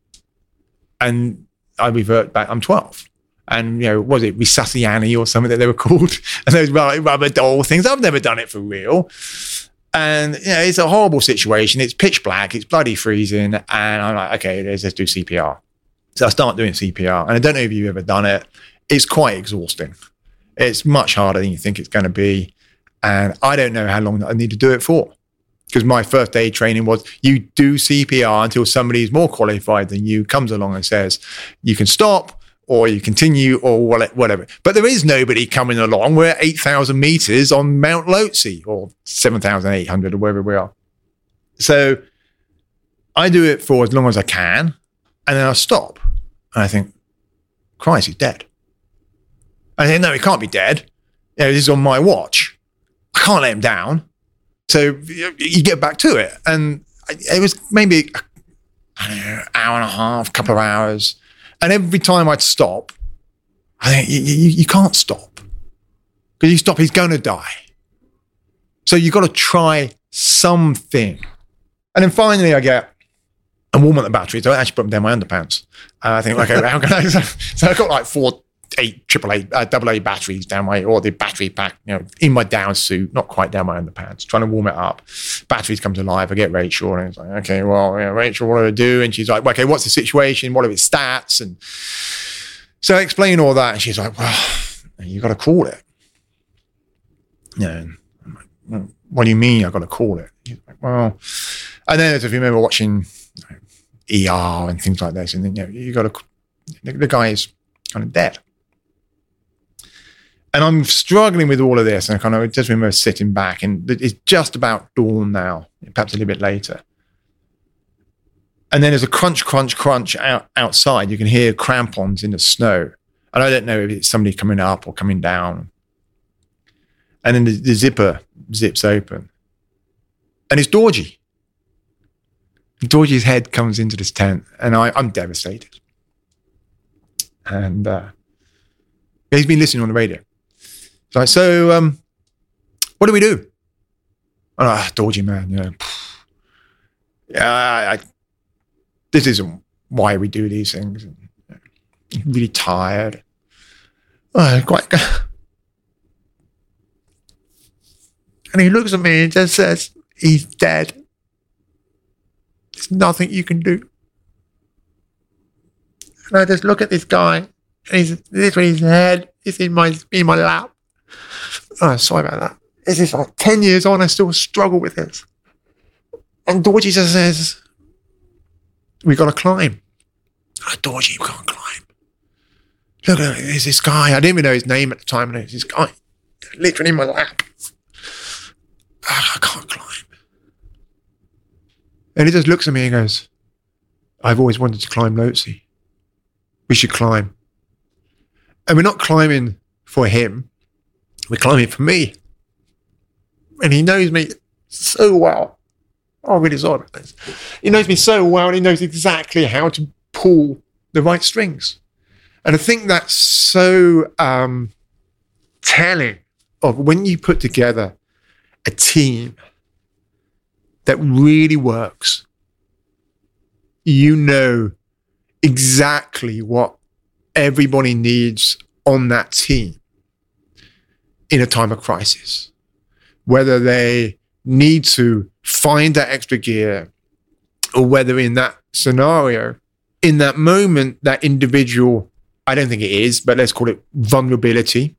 And I revert back, I'm twelve. And, you know, was it Resusciani or something that they were called? And those rubber doll things. I've never done it for real. And, you know, it's a horrible situation. It's pitch black. It's bloody freezing. And I'm like, okay, let's just do C P R. So I start doing C P R. And I don't know if you've ever done it. It's quite exhausting. It's much harder than you think it's going to be. And I don't know how long I need to do it for. Because my first aid training was you do C P R until somebody is more qualified than you comes along and says, you can stop or you continue or whatever. But there is nobody coming along. We're at eight thousand meters on Mount Lhotse or seven thousand eight hundred or wherever we are. So I do it for as long as I can and then I stop. And I think, Christ, he's dead. And I think, no, he can't be dead. You know, this is on my watch. I can't let him down. So you get back to it. And it was maybe I don't know, hour and a half, couple of hours. And every time I'd stop, I think, you, you, you can't stop. Because you stop, he's going to die. So you've got to try something. And then finally I get a warm at the battery. So I actually put them down my underpants. And I think, okay, how can I? So I've got like four eight triple A, uh, double A batteries down my, or the battery pack, you know, in my down suit, not quite down my underpants, trying to warm it up. Batteries come to life. I get Rachel and it's like, okay, well, yeah, Rachel, what do I do? And she's like, okay, what's the situation? What are its stats? And so I explain all that. And she's like, well, you got to call it. Yeah. I'm like, well, what do you mean I got to call it? She's like, well, and then if you remember watching you know, E R and things like this, and then, you know, you got to, the, the guy is kind of dead. And I'm struggling with all of this. And I kind of just remember sitting back and it's just about dawn now, perhaps a little bit later. And then there's a crunch, crunch, crunch out, outside. You can hear crampons in the snow. And I don't know if it's somebody coming up or coming down. And then the, the zipper zips open. And it's Dorji. Dorji's head comes into this tent and I, I'm devastated. And uh, he's been listening on the radio. It's like, so um, what do we do? Oh, ah, Dorji, man, you know, yeah, I, I, this isn't why we do these things. And, you know, really tired. Oh, quite. And he looks at me and just says, he's dead. There's nothing you can do. And I just look at this guy, and he's literally his head is in my in my lap. Oh, sorry about that. This is like ten years on, I still struggle with this. And Dorji just says, we got to climb. Oh, Dorji, we can't climb. Look, there's this guy. I didn't even know his name at the time. And there's this guy literally in my lap. Oh, I can't climb. And he just looks at me and goes, I've always wanted to climb Lhotse. We should climb. And we're not climbing for him. We're climbing for me. And he knows me so well. Oh, I'm really sorry about this. He knows me so well and he knows exactly how to pull the right strings. And I think that's so um, telling of when you put together a team that really works, you know exactly what everybody needs on that team in a time of crisis. Whether they need to find that extra gear, or whether in that scenario, in that moment, that individual, I don't think it is, but let's call it vulnerability,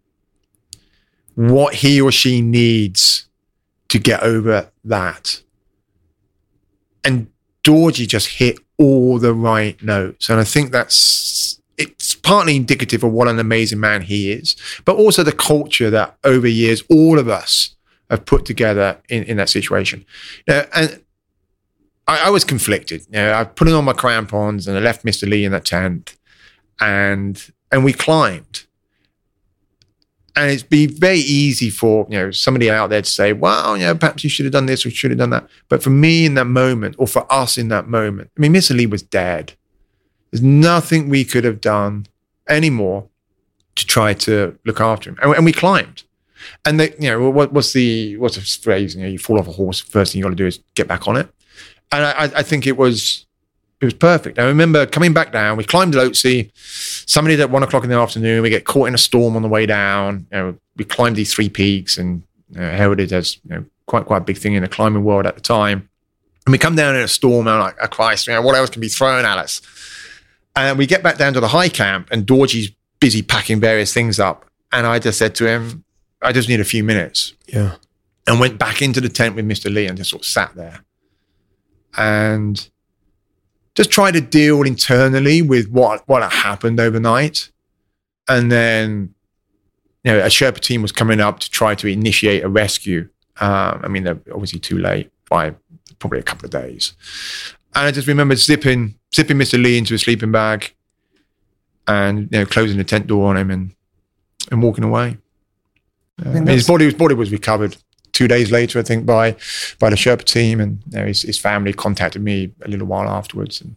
what he or she needs to get over that. And Dorji just hit all the right notes. And I think that's, it's partly indicative of what an amazing man he is, but also the culture that over years, all of us have put together in, in that situation. Uh, and I, I was conflicted. You know, I put on my crampons and I left Mister Lee in that tent, and and we climbed. And it's be very easy for, you know, somebody out there to say, well, you know, perhaps you should have done this or should have done that. But for me in that moment, or for us in that moment, I mean, Mister Lee was dead. There's nothing we could have done anymore to try to look after him. And, and we climbed. And they, you know, what, what's the what's the phrase? You know, you fall off a horse, first thing you got to do is get back on it. And I, I think it was it was perfect. I remember coming back down. We climbed Lhotse. Somebody at one o'clock in the afternoon, we get caught in a storm on the way down. You know, we climbed these three peaks, and you know, heralded as, you know, quite quite a big thing in the climbing world at the time. And we come down in a storm, and I'm like, oh, Christ, you know, what else can be thrown at us? And we get back down to the high camp, and Dorji's busy packing various things up. And I just said to him, I just need a few minutes. Yeah. And went back into the tent with Mister Lee and just sort of sat there. And just try to deal internally with what, what had happened overnight. And then, you know, a Sherpa team was coming up to try to initiate a rescue. Um, I mean, they're obviously too late by probably a couple of days. And I just remember zipping, zipping Mister Lee into a sleeping bag and, you know, closing the tent door on him and, and walking away. Uh, I mean, his body, his body was recovered two days later, I think, by by the Sherpa team, and you know, his, his family contacted me a little while afterwards. And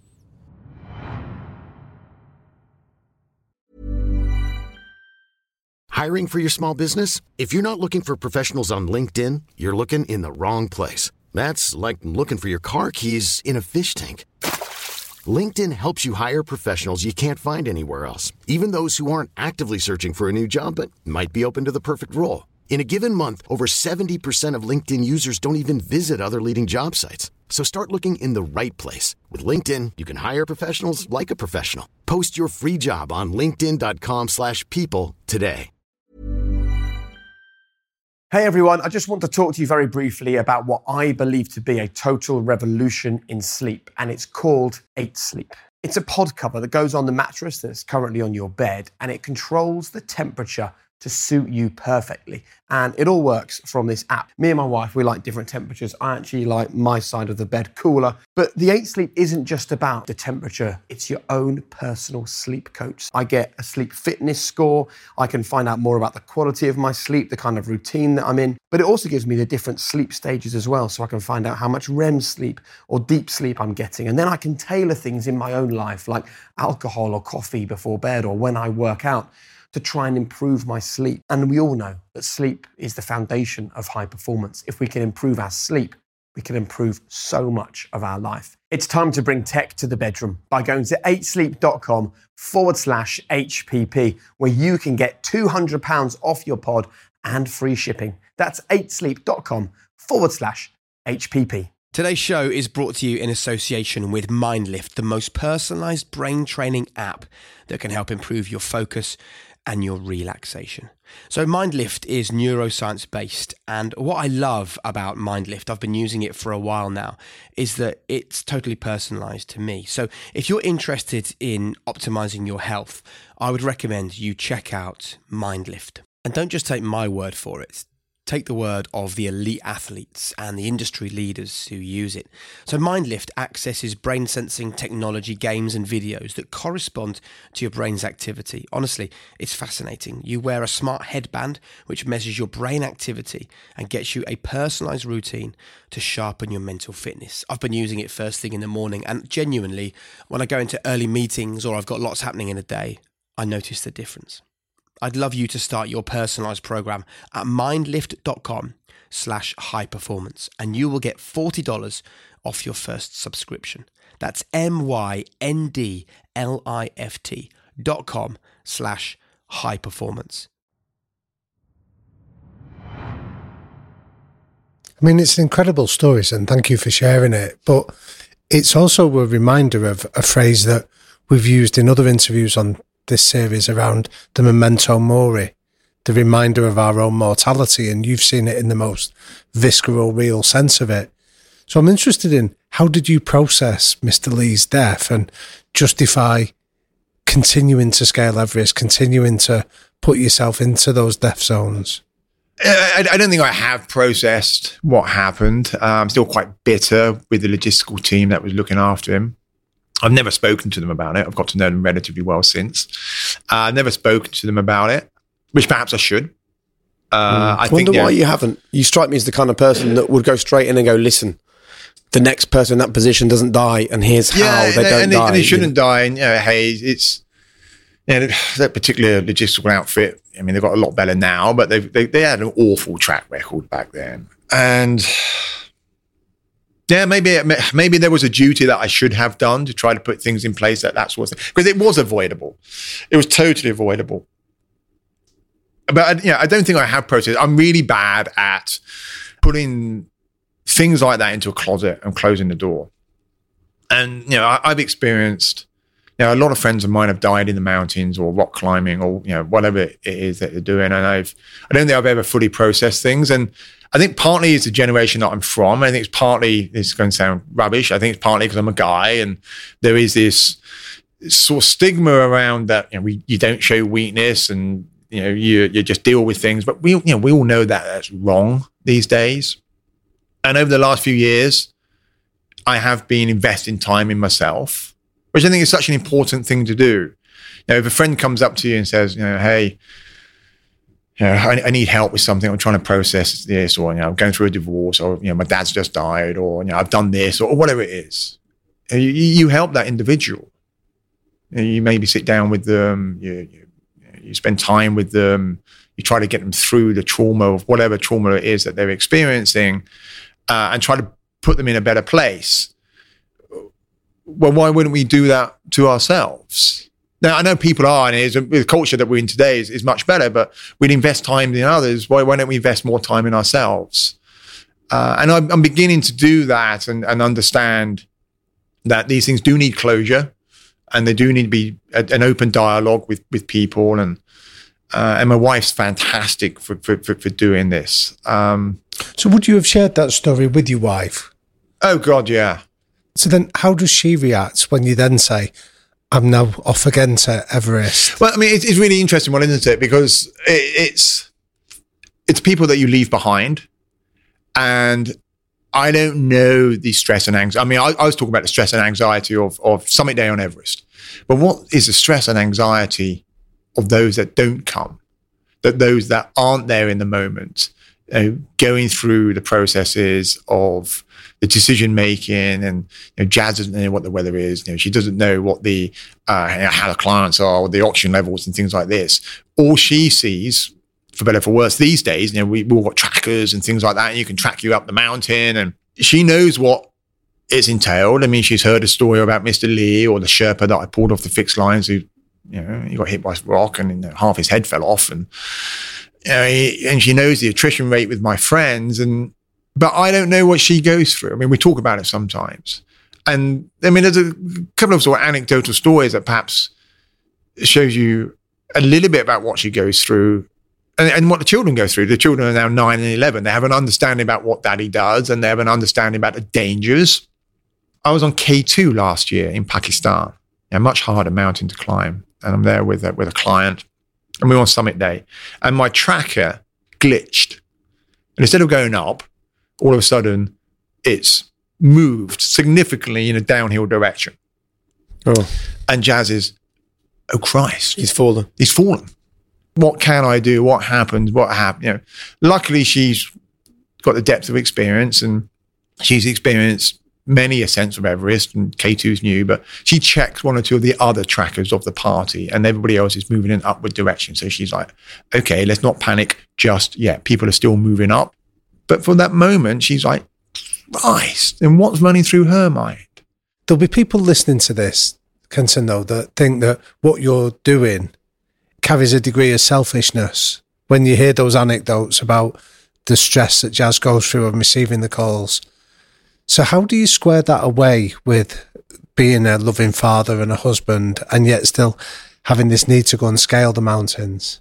hiring for your small business? If you're not looking for professionals on LinkedIn, you're looking in the wrong place. That's like looking for your car keys in a fish tank. LinkedIn helps you hire professionals you can't find anywhere else, even those who aren't actively searching for a new job but might be open to the perfect role. In a given month, over seventy percent of LinkedIn users don't even visit other leading job sites. So start looking in the right place. With LinkedIn, you can hire professionals like a professional. Post your free job on linkedin.com slash people today. Hey everyone, I just want to talk to you very briefly about what I believe to be a total revolution in sleep, and it's called eight sleep. It's a pod cover that goes on the mattress that's currently on your bed, and it controls the temperature to suit you perfectly. And it all works from this app. Me and my wife, we like different temperatures. I actually like my side of the bed cooler. But the eight sleep isn't just about the temperature. It's your own personal sleep coach. I get a sleep fitness score. I can find out more about the quality of my sleep, the kind of routine that I'm in. But it also gives me the different sleep stages as well. So I can find out how much R E M sleep or deep sleep I'm getting. And then I can tailor things in my own life, like alcohol or coffee before bed or when I work out, to try and improve my sleep. And we all know that sleep is the foundation of high performance. If we can improve our sleep, we can improve so much of our life. It's time to bring tech to the bedroom by going to eight sleep.com forward slash HPP, where you can get two hundred pounds off your pod and free shipping. That's eight sleep.com forward slash HPP. Today's show is brought to you in association with MindLift, the most personalized brain training app that can help improve your focus and your relaxation. So MindLift is neuroscience based, and what I love about MindLift, I've been using it for a while now, is that it's totally personalized to me. So if you're interested in optimizing your health, I would recommend you check out MindLift. And don't just take my word for it. Take the word of the elite athletes and the industry leaders who use it. So MindLift accesses brain sensing technology, games and videos that correspond to your brain's activity. Honestly, it's fascinating. You wear a smart headband which measures your brain activity and gets you a personalized routine to sharpen your mental fitness. I've been using it first thing in the morning, and genuinely, when I go into early meetings or I've got lots happening in a day, I notice the difference. I'd love you to start your personalized program at mindlift.com slash high performance, and you will get forty dollars off your first subscription. That's M-Y-N-D-L-I-F-T dot com slash high performance. I mean, it's incredible stories, and thank you for sharing it. But it's also a reminder of a phrase that we've used in other interviews on this series around the memento mori, the reminder of our own mortality. And you've seen it in the most visceral, real sense of it. So I'm interested in, how did you process Mister Lee's death and justify continuing to scale Everest, continuing to put yourself into those death zones? I, I don't think I have processed what happened. Uh, I'm still quite bitter with the logistical team that was looking after him. I've never spoken to them about it. I've got to know them relatively well since. Uh, I've never spoken to them about it, which perhaps I should. Uh, mm. I wonder think, why yeah, you haven't. You strike me as the kind of person that would go straight in and go, listen, the next person in that position doesn't die, and here's how yeah, they and, don't and die. They, and they shouldn't die. And, you know, hey, it's, you know, that particular logistical outfit, I mean, they've got a lot better now, but they they they had an awful track record back then. And yeah, maybe maybe there was a duty that I should have done to try to put things in place that that sort of thing, because it was avoidable. It was totally avoidable. But yeah, I don't think I have processed. I'm really bad at putting things like that into a closet and closing the door. And you know, I, I've experienced. You know, a lot of friends of mine have died in the mountains or rock climbing or, you know, whatever it is that they're doing. And I've, I don't think I've ever fully processed things. And I think partly it's the generation that I'm from. I think it's partly, this is going to sound rubbish. I think it's partly because I'm a guy, and there is this sort of stigma around that, you know, we, you don't show weakness, and, you know, you, you just deal with things. But we, you know, we all know that that's wrong these days. And over the last few years, I have been investing time in myself, which I think is such an important thing to do. You know, if a friend comes up to you and says, you know, hey, you know, I, I need help with something, I'm trying to process this, or, you know, I'm going through a divorce, or, you know, my dad's just died, or, you know, I've done this, or whatever it is. You, you help that individual. You know, you maybe sit down with them, you, you, you spend time with them, you try to get them through the trauma of whatever trauma it is that they're experiencing, uh, and try to put them in a better place. Well, why wouldn't we do that to ourselves? Now, I know people are, and it is, the culture that we're in today is, is much better, but we'd invest time in others. Why, why don't we invest more time in ourselves? Uh, and I'm, I'm beginning to do that and, and understand that these things do need closure, and they do need to be a, an open dialogue with, with people. And uh, and my wife's fantastic for, for, for, for doing this. Um, so would you have shared that story with your wife? Oh, God, yeah. So then how does she react when you then say, I'm now off again to Everest? Well, I mean, it's, it's really interesting one, isn't it? Because it, it's it's people that you leave behind. And I don't know the stress and anxiety. I mean, I, I was talking about the stress and anxiety of, of Summit Day on Everest. But what is the stress and anxiety of those that don't come? That those that aren't there in the moment, you know, going through the processes of the decision making, and, you know, Jazz doesn't know what the weather is. You know, she doesn't know what the uh, you know, how the clients are, or the oxygen levels and things like this. All she sees, for better or for worse, these days, you know, we, we've all got trackers and things like that, and you can track you up the mountain, and she knows what it's entailed. I mean, she's heard a story about Mister Lee, or the Sherpa that I pulled off the fixed lines, who, you know, he got hit by a rock and, you know, half his head fell off, and you know, he, and she knows the attrition rate with my friends, and but I don't know what she goes through. I mean, we talk about it sometimes. And I mean, there's a couple of sort of anecdotal stories that perhaps shows you a little bit about what she goes through, and, and what the children go through. The children are now nine and eleven. They have an understanding about what daddy does, and they have an understanding about the dangers. I was on K two last year in Pakistan, a much harder mountain to climb. And I'm there with a, with a client, and we were on Summit Day, and my tracker glitched. And instead of going up, all of a sudden, it's moved significantly in a downhill direction. Oh. And Jazz is, oh Christ. He's fallen. He's fallen. What can I do? What happens? What happened? You know, luckily, she's got the depth of experience, and she's experienced many ascents of Everest, and K two's new, but she checked one or two of the other trackers of the party, and everybody else is moving in an upward direction. So she's like, okay, let's not panic just yet. People are still moving up. But for that moment, she's like, Christ, and what's running through her mind? There'll be people listening to this Kenton, though, that think that what you're doing carries a degree of selfishness. When you hear those anecdotes about the stress that Jazz goes through of receiving the calls. So how do you square that away with being a loving father and a husband, and yet still having this need to go and scale the mountains?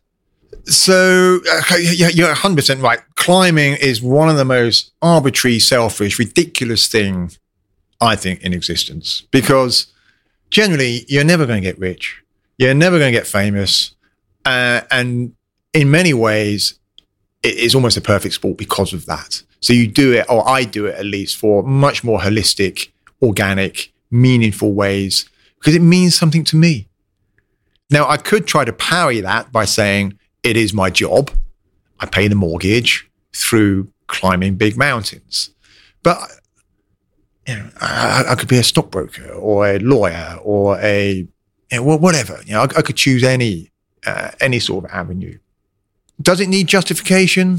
So uh, you're one hundred percent right. Climbing is one of the most arbitrary, selfish, ridiculous things, I think, in existence. Because generally, you're never going to get rich. You're never going to get famous. Uh, and in many ways, it is almost a perfect sport because of that. So you do it, or I do it at least, for much more holistic, organic, meaningful ways, because it means something to me. Now, I could try to parry that by saying, it is my job. I pay the mortgage through climbing big mountains. But you know, I, I could be a stockbroker or a lawyer or a, you know, whatever. You know, I, I could choose any uh, any sort of avenue. Does it need justification?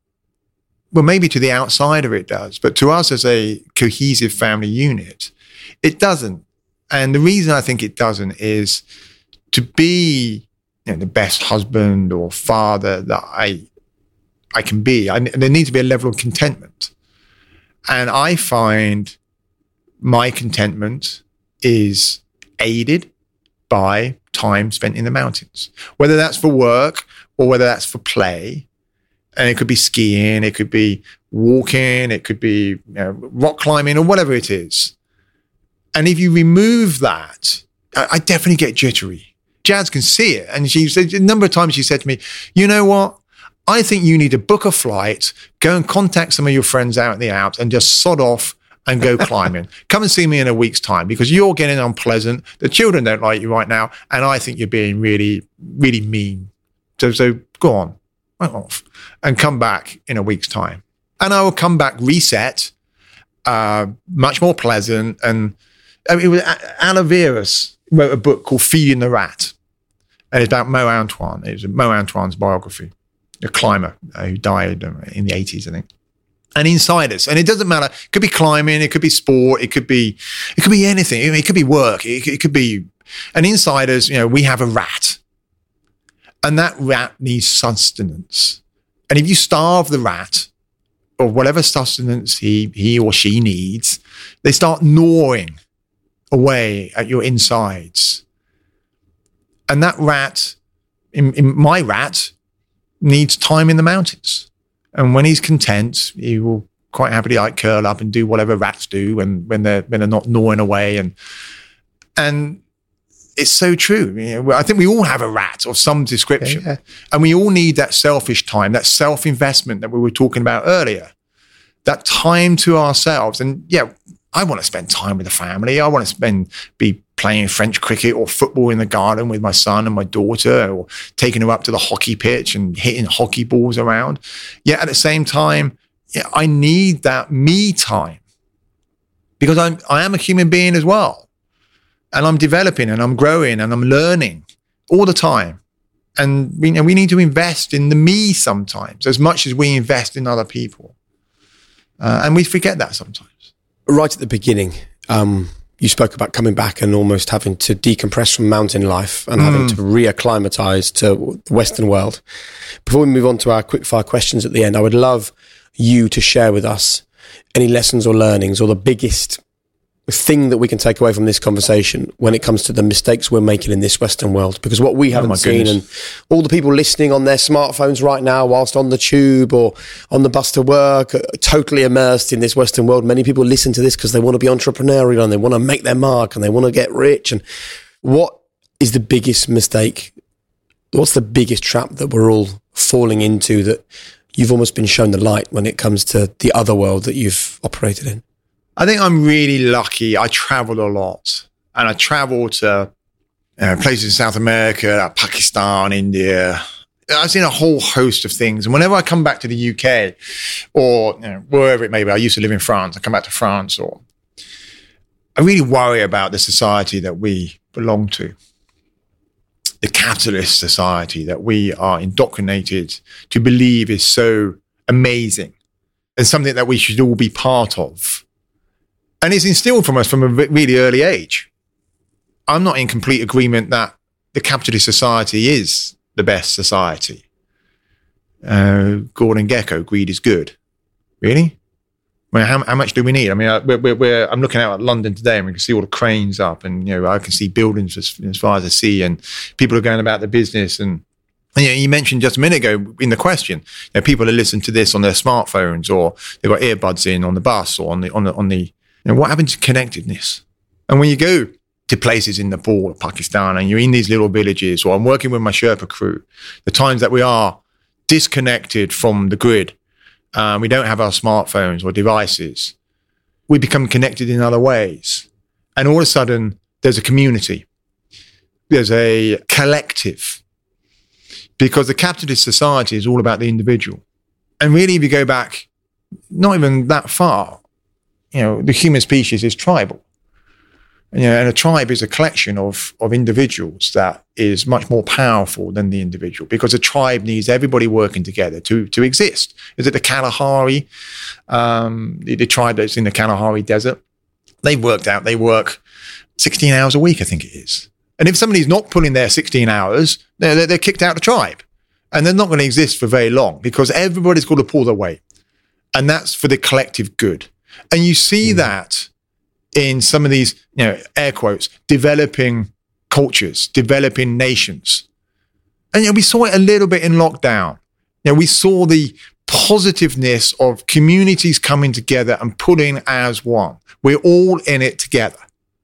Well, maybe to the outsider it does, but to us as a cohesive family unit, it doesn't. And the reason I think it doesn't is to be, you know, the best husband or father that I I can be. I, there needs to be a level of contentment. And I find my contentment is aided by time spent in the mountains, whether that's for work or whether that's for play. And it could be skiing, it could be walking, it could be, you know, rock climbing or whatever it is. And if you remove that, I, I definitely get jittery. Jazz can see it. And she said, a number of times she said to me, you know what? I think you need to book a flight, go and contact some of your friends out in the Alps and just sod off and go climbing. Come and see me in a week's time because you're getting unpleasant. The children don't like you right now. And I think you're being really, really mean. So, so go on, right off and come back in a week's time. And I will come back reset, uh, much more pleasant. And I mean, it was Alaveras wrote a book called Feeding the Rat. And it's about Mo Antoine. It was Mo Antoine's biography, a climber uh, who died in the eighties, I think. And Insiders, and it doesn't matter. It could be climbing, it could be sport, it could be, it could be anything. I mean, it could be work, it, it could be. And Insiders, you know, we have a rat, and that rat needs sustenance. And if you starve the rat, or whatever sustenance he he or she needs, they start gnawing away at your insides. And that rat, in, in my rat, needs time in the mountains. And when he's content, he will quite happily like curl up and do whatever rats do when, when they're when they're not gnawing away. And and it's so true. You know, I think we all have a rat of some description. Yeah, yeah. And we all need that selfish time, that self-investment that we were talking about earlier. That time to ourselves. And yeah, I want to spend time with the family. I want to spend be playing French cricket or football in the garden with my son and my daughter, or taking her up to the hockey pitch and hitting hockey balls around. Yet at the same time, yeah, I need that me time because I'm I am a human being as well, and I'm developing and I'm growing and I'm learning all the time. And we and we need to invest in the me sometimes as much as we invest in other people, uh, and we forget that sometimes. Right at the beginning, um, you spoke about coming back and almost having to decompress from mountain life and mm. having to reacclimatize to the Western world. Before we move on to our quickfire questions at the end, I would love you to share with us any lessons or learnings or the biggest thing that we can take away from this conversation when it comes to the mistakes we're making in this Western world. Because what we haven't oh seen, and all the people listening on their smartphones right now whilst on the tube or on the bus to work, totally immersed in this Western world. Many people listen to this because they want to be entrepreneurial and they want to make their mark and they want to get rich. And what is the biggest mistake? What's the biggest trap that we're all falling into that you've almost been shown the light when it comes to the other world that you've operated in? I think I'm really lucky. I travel a lot, and I travel to uh, places in South America, like Pakistan, India. I've seen a whole host of things. And whenever I come back to the U K or you know, wherever it may be, I used to live in France. I come back to France, or I really worry about the society that we belong to, the capitalist society that we are indoctrinated to believe is so amazing and something that we should all be part of. And it's instilled from us from a really early age. I'm not in complete agreement that the capitalist society is the best society. Uh, Gordon Gekko, greed is good. Really? I mean, how, how much do we need? I mean, we're, we're, we're, I'm looking out at London today, and we can see all the cranes up, and you know, I can see buildings as, as far as I see, and people are going about their business. And, and you know, you mentioned just a minute ago in the question, you know, people are listening to this on their smartphones, or they've got earbuds in on the bus, or on the on the on the. You know, what happened to connectedness? And when you go to places in Nepal or Pakistan, and you're in these little villages, or I'm working with my Sherpa crew, the times that we are disconnected from the grid, um, we don't have our smartphones or devices, we become connected in other ways. And all of a sudden, there's a community. There's a collective. Because the capitalist society is all about the individual. And really, if you go back, not even that far, you know, the human species is tribal. You know, and a tribe is a collection of, of individuals that is much more powerful than the individual, because a tribe needs everybody working together to, to exist. Is it the Kalahari, um, the, the tribe that's in the Kalahari Desert? They've worked out, they work sixteen hours a week, I think it is. And if somebody's not pulling their sixteen hours, they're, they're kicked out of the tribe. And they're not going to exist for very long, because everybody's got to pull their weight. And that's for the collective good. And you see mm. that in some of these, you know, air quotes, developing cultures, developing nations. And you know, we saw it a little bit in lockdown. You know, we saw the positiveness of communities coming together and pulling as one. We're all in it together.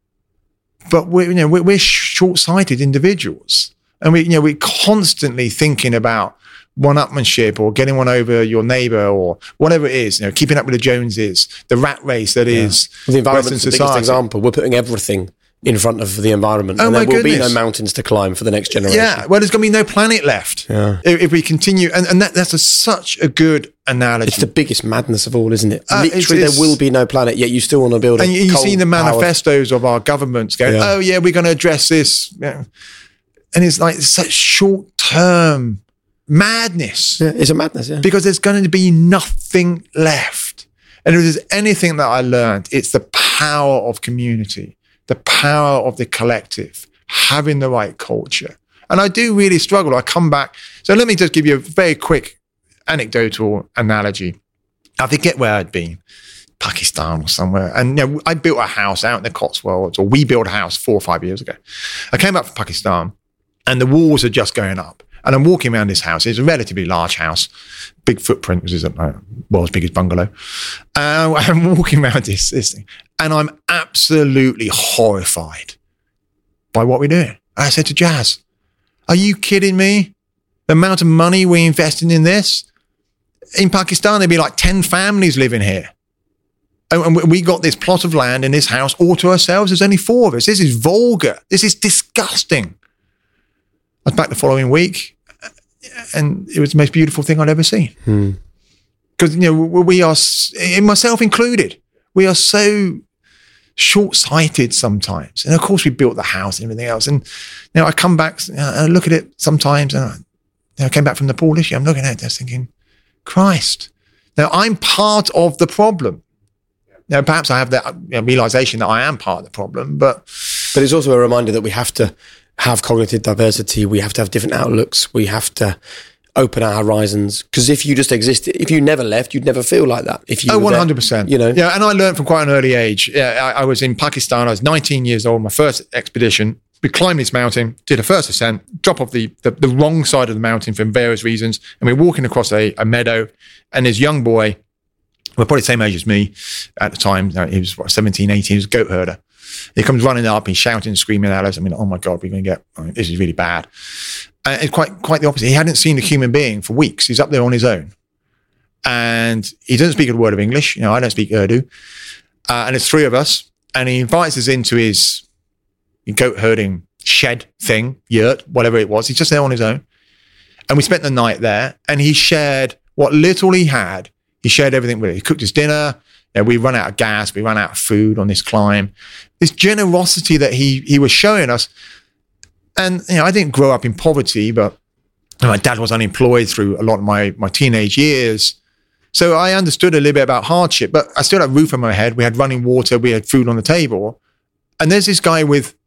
But we're, you know, we're, we're short-sighted individuals. And we, you know, we're constantly thinking about one-upmanship, or getting one over your neighbor, or whatever it is, you know, keeping up with the Joneses, the rat race that yeah. is the environment's Western the society. biggest example. We're putting everything in front of the environment, oh and there my will goodness. be no mountains to climb for the next generation. Yeah, well, there's going to be no planet left yeah. if, if we continue. And, and that, that's a, such a good analogy. It's the biggest madness of all, isn't it? Uh, Literally, it's, it's, there will be no planet, yet you still want to build a And you, you see the manifestos powered... of our governments going, yeah. oh, yeah, we're going to address this. Yeah. And it's like it's such short-term madness. Yeah, it's a madness, yeah. Because there's going to be nothing left. And if there's anything that I learned, it's the power of community, the power of the collective, having the right culture. And I do really struggle. I come back. So let me just give you a very quick anecdotal analogy. I forget where I'd been, Pakistan or somewhere. And you know, I built a house out in the Cotswolds, or we built a house four or five years ago. I came back from Pakistan, and the walls are just going up. And I'm walking around this house. It's a relatively large house, big footprint, which is a world's biggest bungalow. Uh, I'm walking around this, this thing, and I'm absolutely horrified by what we're doing. And I said to Jazz, are you kidding me? The amount of money we're investing in this? In Pakistan, there'd be like ten families living here. And we got this plot of land in this house all to ourselves. There's only four of us. This is vulgar. This is disgusting. I was back the following week, and it was the most beautiful thing I'd ever seen. Because, hmm. you know, we are, myself included, we are so short-sighted sometimes. And of course, we built the house and everything else. And, you know, I come back and I look at it sometimes, and I, you know, I came back from Nepal this year. I'm looking at it just thinking, Christ. Now, I'm part of the problem. Now, perhaps I have that you know, realization that I am part of the problem, but... But it's also a reminder that we have to have cognitive diversity. We have to have different outlooks. We have to open our horizons. Because if you just existed, if you never left, you'd never feel like that. If you oh, one hundred percent. You know? Yeah, and I learned from quite an early age. Yeah, I, I was in Pakistan. I was nineteen years old, my first expedition. We climbed this mountain, did a first ascent, drop off the, the, the wrong side of the mountain for various reasons. And we're walking across a, a meadow, and this young boy, well, probably the same age as me at the time, he was what, seventeen, eighteen, he was a goat herder. He comes running up, he's shouting, screaming at us. I mean, oh my God, we're going to get, I mean, this is really bad. And it's quite quite the opposite. He hadn't seen a human being for weeks. He's up there on his own. And he doesn't speak a word of English. You know, I don't speak Urdu. Uh, and it's three of us. And he invites us into his goat herding shed thing, yurt, whatever it was. He's just there on his own. And we spent the night there. And he shared what little he had. He shared everything with us. He cooked his dinner. You know, we run out of gas. We ran out of food on this climb. This generosity that he he was showing us. And, you know, I didn't grow up in poverty, but my dad was unemployed through a lot of my, my teenage years. So I understood a little bit about hardship, but I still had a roof on my head. We had running water. We had food on the table. And there's this guy with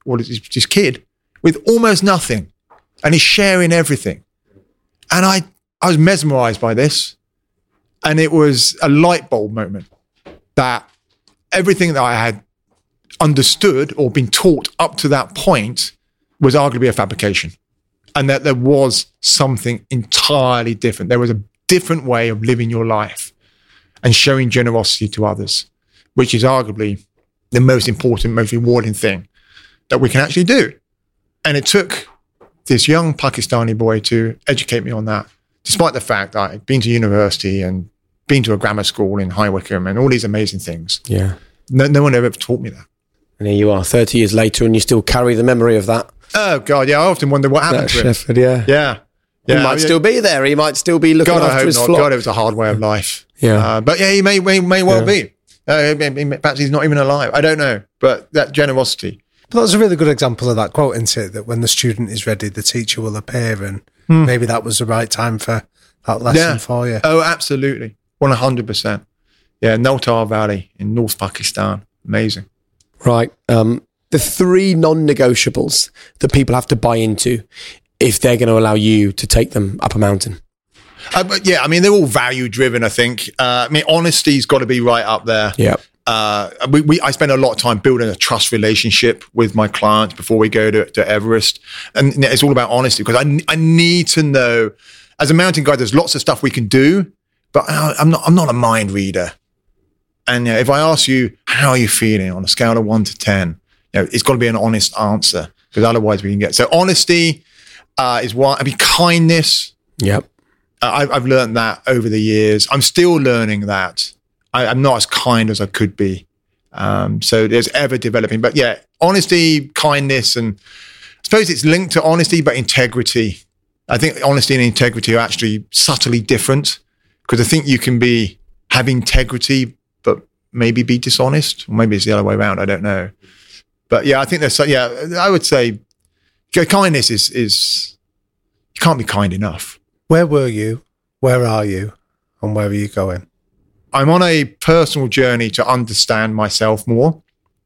or this, this kid with almost nothing, and he's sharing everything. And I, I was mesmerized by this. And it was a light bulb moment that everything that I had understood or been taught up to that point was arguably a fabrication. And that there was something entirely different. There was a different way of living your life and showing generosity to others, which is arguably the most important, most rewarding thing that we can actually do. And it took this young Pakistani boy to educate me on that, despite the fact that I'd been to university and been to a grammar school in High Wycombe and all these amazing things. Yeah. No, no one ever taught me that. And here you are, thirty years later, and you still carry the memory of that. Oh, God, yeah. I often wonder what happened That to Shefford, him. yeah. Yeah. Yeah. He might I mean, still be there. He might still be looking God, I after hope his not. flock. God, it was a hard way of life. Yeah. Uh, but yeah, he may, may, may well Yeah. be. Uh, maybe- perhaps he's not even alive. I don't know. But that generosity. But that's a really good example of that quote, isn't it? That when the student is ready, the teacher will appear, and Hmm. maybe that was the right time for that lesson Yeah. for you. Oh, absolutely. one hundred percent. Yeah, Naltar Valley in North Pakistan. Amazing. Right. Um, the three non-negotiables that people have to buy into if they're going to allow you to take them up a mountain. Uh, but yeah, I mean, they're all value driven, I think. Uh, I mean, honesty's got to be right up there. Yeah. Uh, we, we, I spend a lot of time building a trust relationship with my clients before we go to, to Everest. And it's all about honesty because I, I need to know, as a mountain guide, there's lots of stuff we can do, but I'm not, I'm not a mind reader. And you know, if I ask you, how are you feeling on a scale of one to ten, you know, it's got to be an honest answer because otherwise we can get, so honesty uh, is one. I mean, kindness. Yep. Uh, I've, I've learned that over the years. I'm still learning that. I, I'm not as kind as I could be. Um, so there's ever developing. But yeah, honesty, kindness, and I suppose it's linked to honesty, but integrity. I think honesty and integrity are actually subtly different because I think you can be have integrity, but maybe be dishonest, or maybe it's the other way around. I don't know. But yeah, I think there's, yeah, I would say kindness is, is you can't be kind enough. Where were you? Where are you? And where are you going? I'm on a personal journey to understand myself more.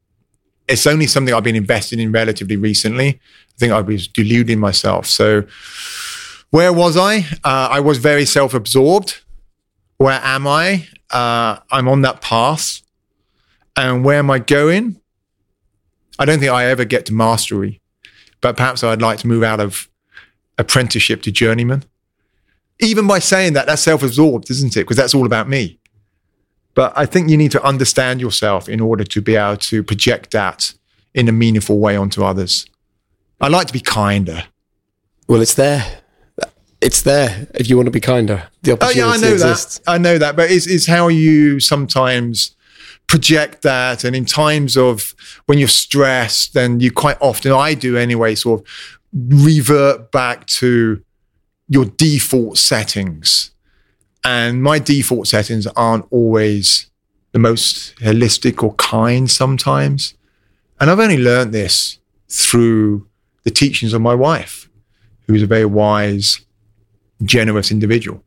It's only something I've been invested in relatively recently. I think I was deluding myself. So where was I? Uh, I was very self-absorbed. Where am I? Uh, I'm on that path. And where am I going? I don't think I ever get to mastery, but perhaps I'd like to move out of apprenticeship to journeyman. Even by saying that, that's self-absorbed, isn't it? Because that's all about me. But I think you need to understand yourself in order to be able to project that in a meaningful way onto others. I like to be kinder. Well, it's there. It's there if you want to be kinder. The Oh opportunity yeah, I know exists. that. I know that. But it's, it's how you sometimes project that. And in times of when you're stressed, then you quite often, I do anyway, sort of revert back to your default settings. And my default settings aren't always the most holistic or kind sometimes. And I've only learned this through the teachings of my wife, who's a very wise, generous individual.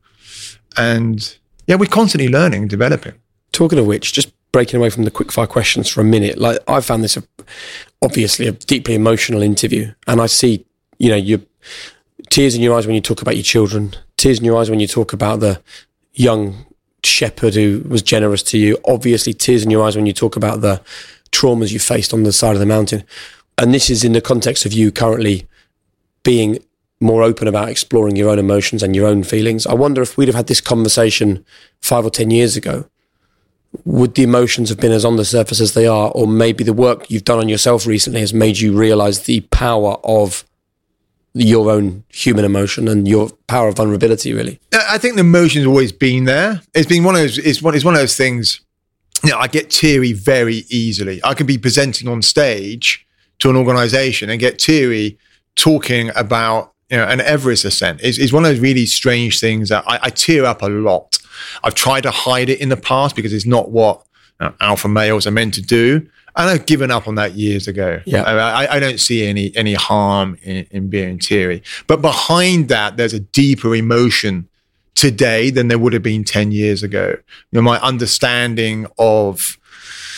And yeah, we're constantly learning and developing. Talking of which, just breaking away from the quickfire questions for a minute, like I found this a, obviously a deeply emotional interview. And I see, you know, your tears in your eyes when you talk about your children, tears in your eyes when you talk about the young shepherd who was generous to you, obviously tears in your eyes when you talk about the traumas you faced on the side of the mountain. And this is in the context of you currently being more open about exploring your own emotions and your own feelings. I wonder if we'd have had this conversation five or ten years ago, would the emotions have been as on the surface as they are? Or maybe the work you've done on yourself recently has made you realize the power of your own human emotion and your power of vulnerability, really? I think the emotion's always been there. It's been one of those, it's one, it's one of those things, you know, I get teary very easily. I can be presenting on stage to an organization and get teary talking about, you know, an Everest ascent. It's, it's one of those really strange things that I, I tear up a lot. I've tried to hide it in the past because it's not what you know, alpha males are meant to do. And I've given up on that years ago. Yeah. I, I don't see any any harm in, in being teary. But behind that, there's a deeper emotion today than there would have been ten years ago. You know, my understanding of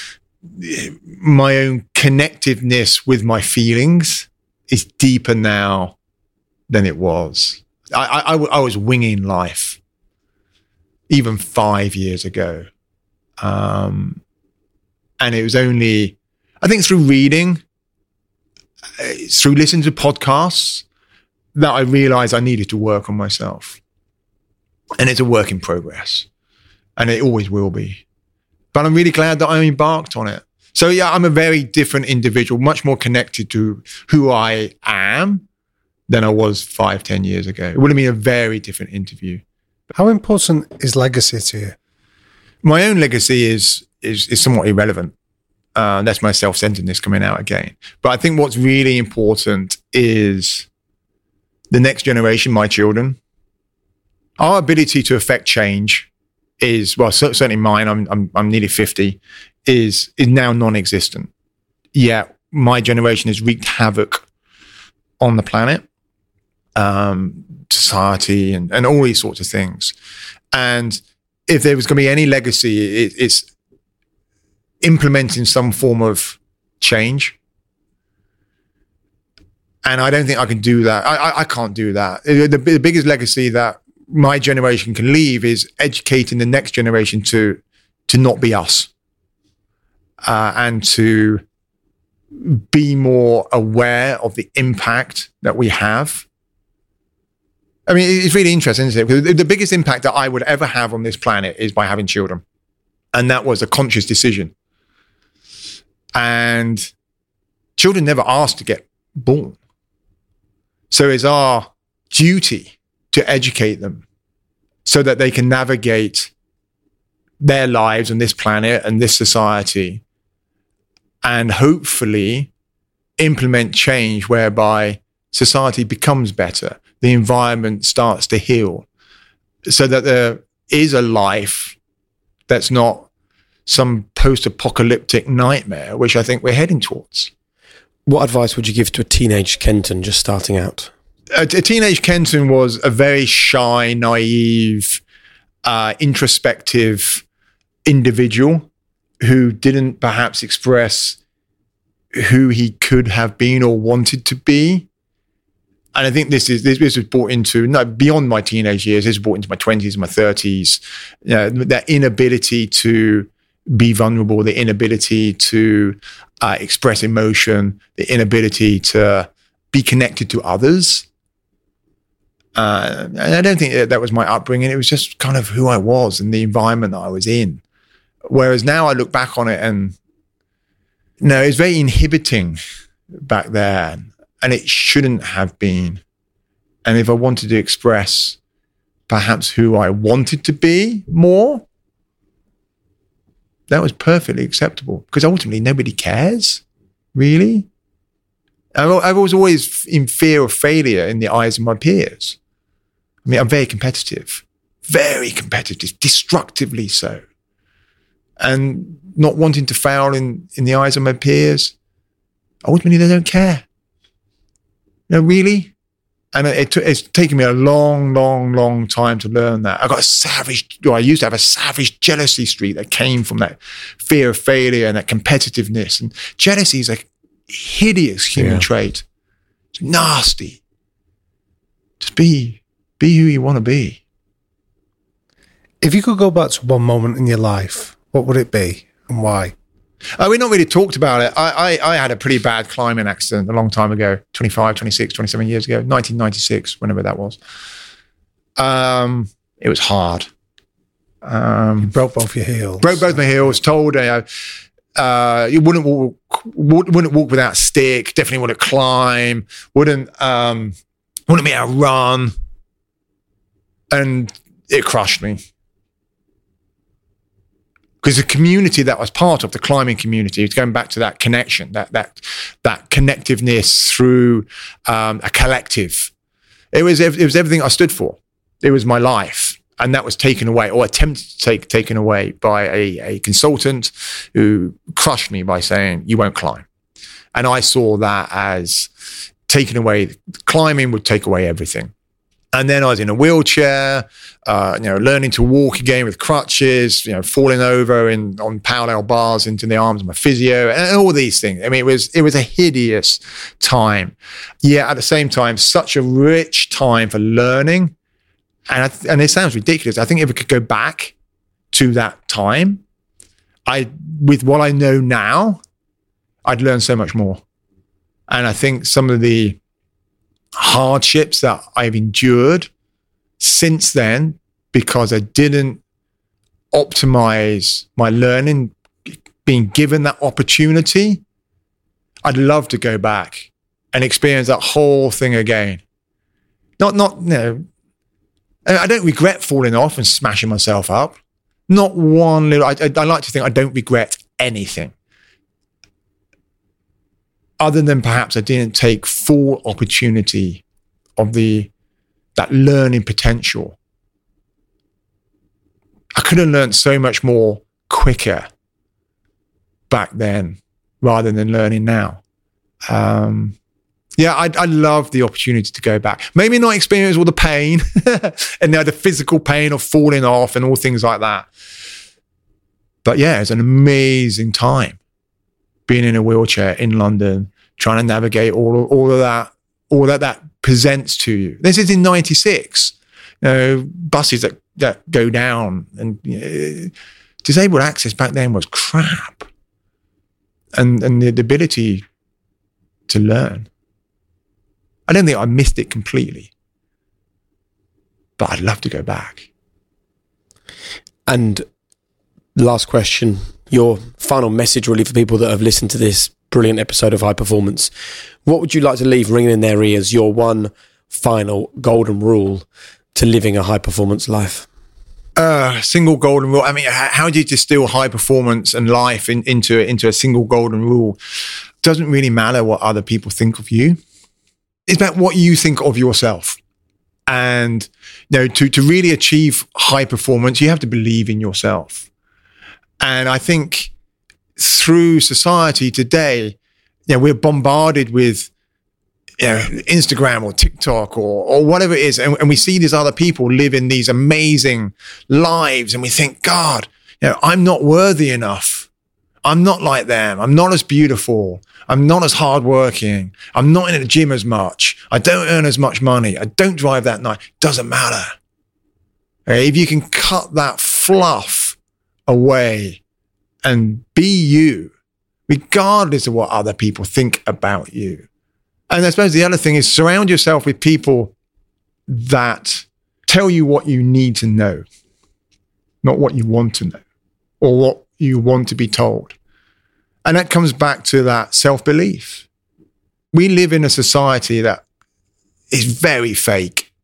my own connectiveness with my feelings is deeper now than it was. I, I, I was winging life even five years ago. Um, and it was only, I think through reading, through listening to podcasts, that I realized I needed to work on myself. And it's a work in progress. And it always will be. But I'm really glad that I embarked on it. So yeah, I'm a very different individual, much more connected to who I am than I was five, ten years ago. It would have been a very different interview. How important is legacy to you? My own legacy is is, is somewhat irrelevant. Uh, that's my self-centeredness coming out again. But I think what's really important is the next generation, my children. Our ability to affect change is, well, certainly mine, I'm I'm, I'm nearly fifty, is, is now non-existent. Yeah, my generation has wreaked havoc on the planet, um, society, and, and all these sorts of things. And if there was going to be any legacy, it, it's implementing some form of change. And I don't think I can do that. I, I, I can't do that. The, the biggest legacy that my generation can leave is educating the next generation to to not be us, uh, and to be more aware of the impact that we have. I mean, it's really interesting, isn't it? Because the biggest impact that I would ever have on this planet is by having children. And that was a conscious decision. And children never asked to get born. So it's our duty to educate them so that they can navigate their lives on this planet and this society, and hopefully implement change whereby society becomes better, the environment starts to heal, so that there is a life that's not some post-apocalyptic nightmare, which I think we're heading towards. What advice would you give to a teenage Kenton just starting out? A, a teenage Kenton was a very shy, naive, uh, introspective individual who didn't perhaps express who he could have been or wanted to be. And I think this is this, this was brought into, no, beyond my teenage years, this was brought into my twenties, my thirties, you know, that inability to be vulnerable, the inability to uh, express emotion, the inability to be connected to others. Uh, and I don't think that, that was my upbringing. It was just kind of who I was and the environment that I was in. Whereas now I look back on it and, no, it was very inhibiting back then. And it shouldn't have been. And if I wanted to express perhaps who I wanted to be more, that was perfectly acceptable, because ultimately nobody cares, really. I was always in fear of failure in the eyes of my peers. I mean, I'm very competitive, very competitive, destructively so. And not wanting to fail in, in the eyes of my peers, ultimately they don't care. No, really? And it t- it's taken me a long, long, long time to learn that. I got a savage, or I used to have a savage jealousy streak that came from that fear of failure and that competitiveness. And jealousy is a hideous human yeah. trait. It's nasty. Just be, be who you want to be. If you could go back to one moment in your life, what would it be and why? Uh, we've not really talked about it. I, I I had a pretty bad climbing accident a long time ago, twenty-five, twenty-six, twenty-seven years ago, nineteen ninety-six, whenever that was. Um, it was hard. Um, you broke both your heels. Broke both my heels. Told uh, uh, you wouldn't walk, wouldn't walk without a stick. Definitely wouldn't climb. Wouldn't um, wouldn't be able to run. And it crushed me. Because the community that I was part of, the climbing community, it's going back to that connection, that that that connectiveness through um, a collective. It was it was everything I stood for. It was my life, and that was taken away, or attempted to take taken away by a, a consultant who crushed me by saying, "You won't climb." And I saw that as taking away. Climbing would take away everything, And then I was in a wheelchair, uh, you know, learning to walk again with crutches, you know, falling over in on parallel bars into the arms of my physio, and all these things. I mean, it was it was a hideous time. Yet at the same time, such a rich time for learning. And I th- and it sounds ridiculous. I think if we could go back to that time, I with what I know now, I'd learn so much more. And I think some of the hardships that I've endured since then, because I didn't optimize my learning, being given that opportunity, I'd love to go back and experience that whole thing again. Not, not, you know, I don't regret falling off and smashing myself up. Not one little, I, I, I like to think I don't regret anything. Other than perhaps I didn't take full opportunity of the that learning potential. I could have learned so much more quicker back then rather than learning now. Um, yeah, I I love the opportunity to go back. Maybe not experience all the pain and the physical pain of falling off and all things like that. But yeah, it's an amazing time being in a wheelchair in London, trying to navigate all, all of that, all that that presents to you. This is in ninety-six. You know, buses that, that go down, and you know, disabled access back then was crap. And and the, the ability to learn. I don't think I missed it completely, but I'd love to go back. And last question, your final message really for people that have listened to this brilliant episode of High Performance. What would you like to leave ringing in their ears, your one final golden rule to living a high performance life? Uh, single golden rule. I mean, how do you distill high performance and life in, into, into a single golden rule? Doesn't really matter what other people think of you. It's about what you think of yourself. And you know, to, to really achieve high performance, you have to believe in yourself. And I think through society today, you know, we're bombarded with, you know, Instagram or TikTok or, or whatever it is. And, and we see these other people living these amazing lives. And we think, God, you know, I'm not worthy enough. I'm not like them. I'm not as beautiful. I'm not as hardworking. I'm not in the gym as much. I don't earn as much money. I don't drive that nice. Doesn't matter. Okay? If you can cut that fluff away and be you, regardless of what other people think about you. And I suppose the other thing is surround yourself with people that tell you what you need to know, not what you want to know or what you want to be told. And that comes back to that self-belief. We live in a society that is very fake.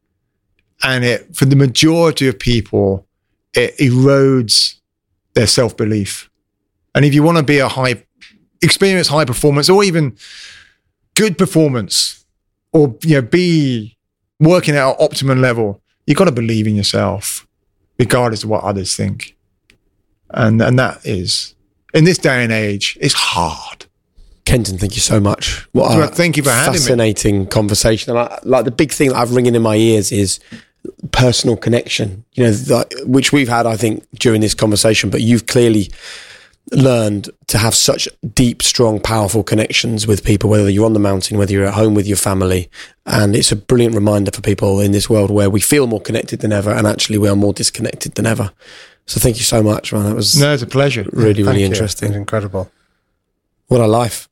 And it, for the majority of people, it erodes their self-belief. And if you want to be a high, experience high performance or even good performance, or you know, be working at an optimum level, you've got to believe in yourself, regardless of what others think. And and that is, in this day and age, it's hard. Kenton, thank you so much. What so a thank you for having me. Fascinating conversation. And I, like the big thing that I've ringing in my ears is personal connection. You know, the, which we've had, I think, during this conversation. But you've clearly learned to have such deep, strong, powerful connections with people, whether you're on the mountain, whether you're at home with your family. And it's a brilliant reminder for people in this world where we feel more connected than ever, and actually we are more disconnected than ever. So thank you so much, man. That was no, it's a pleasure. Really, Thank really you. interesting. It's incredible. What a life.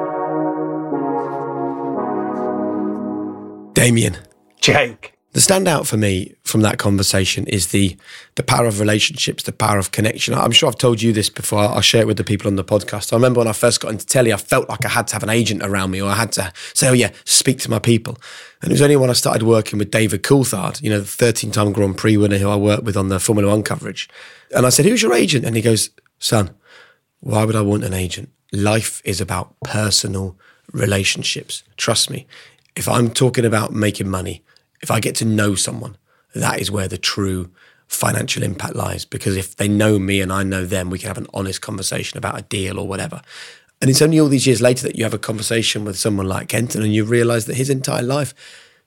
Damien. Jake. The standout for me from that conversation is the the power of relationships, the power of connection. I'm sure I've told you this before. I'll share it with the people on the podcast. I remember when I first got into telly, I felt like I had to have an agent around me, or I had to say, oh yeah, speak to my people. And it was only when I started working with David Coulthard, you know, the thirteen-time Grand Prix winner who I worked with on the Formula One coverage. And I said, who's your agent? And he goes, son, why would I want an agent? Life is about personal relationships. Trust me. If I'm talking about making money, if I get to know someone, that is where the true financial impact lies. Because if they know me and I know them, we can have an honest conversation about a deal or whatever. And it's only all these years later that you have a conversation with someone like Kenton and you realise that his entire life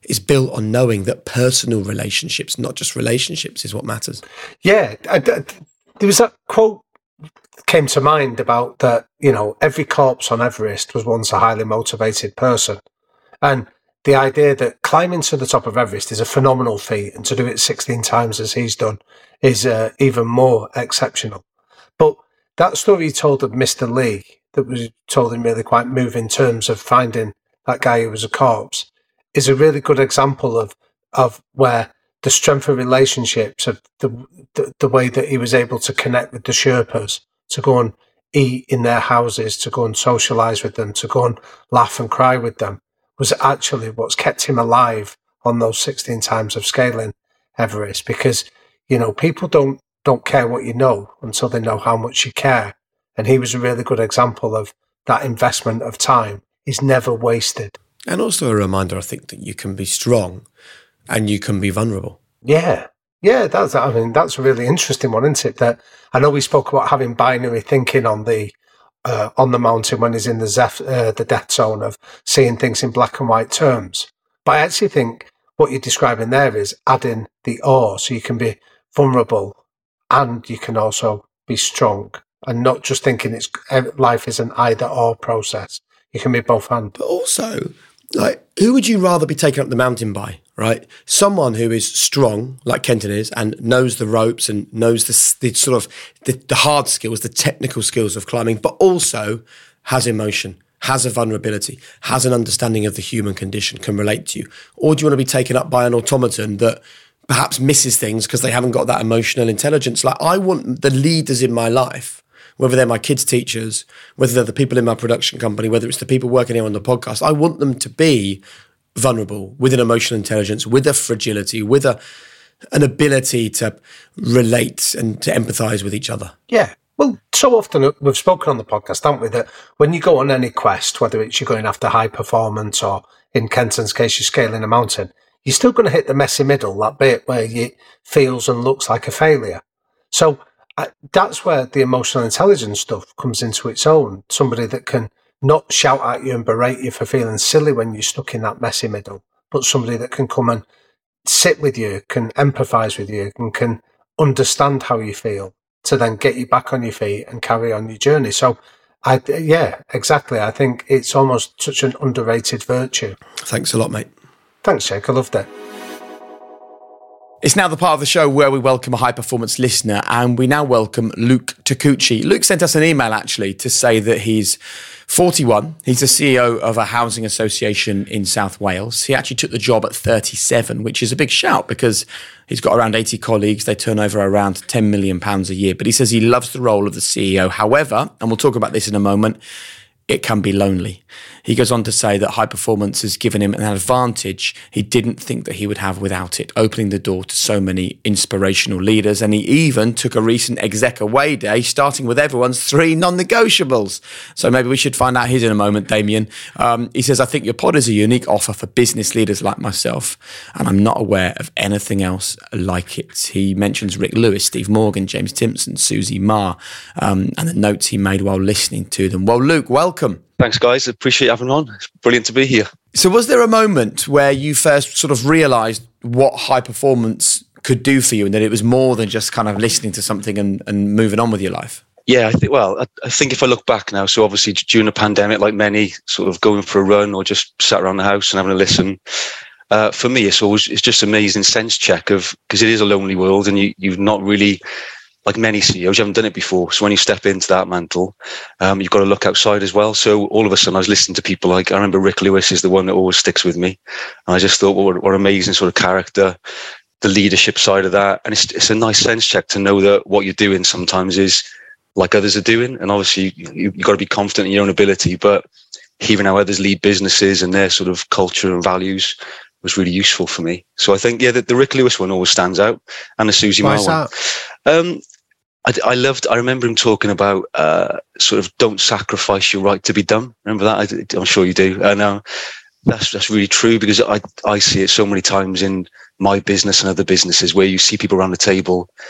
is built on knowing that personal relationships, not just relationships, is what matters. Yeah. I, I, there was that quote that came to mind about that, you know, every corpse on Everest was once a highly motivated person. And the idea that climbing to the top of Everest is a phenomenal feat, and to do it sixteen times as he's done is uh, even more exceptional. But that story he told of Mister Lee, that was told in really quite moving terms of finding that guy who was a corpse, is a really good example of of where the strength of relationships, of the, the the way that he was able to connect with the Sherpas, to go and eat in their houses, to go and socialise with them, to go and laugh and cry with them, was actually what's kept him alive on those sixteen times of scaling Everest. Because, you know, people don't don't care what you know until they know how much you care. And he was a really good example of that investment of time is never wasted. And also a reminder, I think, that you can be strong and you can be vulnerable. Yeah. Yeah, that's, I mean, that's a really interesting one, isn't it? That I know we spoke about having binary thinking on the uh, on the mountain when he's in the Zeph, uh, the death zone, of seeing things in black and white terms. But I actually think what you're describing there is adding the or, so you can be vulnerable and you can also be strong, and not just thinking it's life is an either or process. You can be both and. But also, like, who would you rather be taken up the mountain by, right? Someone who is strong, like Kenton is, and knows the ropes and knows the, the sort of the, the hard skills, the technical skills of climbing, but also has emotion, has a vulnerability, has an understanding of the human condition, can relate to you? Or do you want to be taken up by an automaton that perhaps misses things because they haven't got that emotional intelligence? Like, I want the leaders in my life, whether they're my kids' teachers, whether they're the people in my production company, whether it's the people working here on the podcast, I want them to be vulnerable, with an emotional intelligence, with a fragility, with a an ability to relate and to empathise with each other. Yeah. Well, so often we've spoken on the podcast, haven't we, that when you go on any quest, whether it's you're going after high performance or, in Kenton's case, you're scaling a mountain, you're still going to hit the messy middle, that bit where it feels and looks like a failure. So uh, that's where the emotional intelligence stuff comes into its own. Somebody that can not shout at you and berate you for feeling silly when you're stuck in that messy middle, but somebody that can come and sit with you, can empathise with you, and can understand how you feel to then get you back on your feet and carry on your journey. So, I yeah, exactly. I think it's almost such an underrated virtue. Thanks a lot, mate. Thanks, Jake. I loved it. It's now the part of the show where we welcome a high-performance listener, and we now welcome Luke Takuchi. Luke sent us an email, actually, to say that he's forty-one. He's the C E O of a housing association in South Wales. He actually took the job at thirty-seven, which is a big shout because he's got around eighty colleagues. They turn over around ten million pounds a year. But he says he loves the role of the C E O. However, and we'll talk about this in a moment, it can be lonely. He goes on to say that high performance has given him an advantage he didn't think that he would have without it, opening the door to so many inspirational leaders. And he even took a recent exec away day, starting with everyone's three non-negotiables. So maybe we should find out his in a moment, Damien. Um, he says, I think your pod is a unique offer for business leaders like myself, and I'm not aware of anything else like it. He mentions Rick Lewis, Steve Morgan, James Timpson, Susie Ma, um, and the notes he made while listening to them. Well, Luke, welcome. Thanks, guys. Appreciate having me on. It's brilliant to be here. So was there a moment where you first sort of realised what high performance could do for you, and that it was more than just kind of listening to something and, and moving on with your life? Yeah, I think, well, I, I think if I look back now, so obviously during the pandemic, like many, sort of going for a run or just sat around the house and having a listen, uh, for me, it's always, it's just an amazing sense check of, because it is a lonely world and you, you've not really, like many C E Os, you haven't done it before. So when you step into that mantle, um, you've got to look outside as well. So all of a sudden I was listening to people like, I remember Rick Lewis is the one that always sticks with me. And I just thought, what, what an amazing sort of character, the leadership side of that. And it's, it's a nice sense check to know that what you're doing sometimes is like others are doing. And obviously you, you've got to be confident in your own ability, but hearing how others lead businesses and their sort of culture and values was really useful for me. So I think, yeah, the, the Rick Lewis one always stands out, and the Susie Ma one. Um, I, I loved, I remember him talking about uh, sort of don't sacrifice your right to be dumb. Remember that? I, I'm sure you do. And uh, that's that's really true, because I, I see it so many times in my business and other businesses where you see people around the table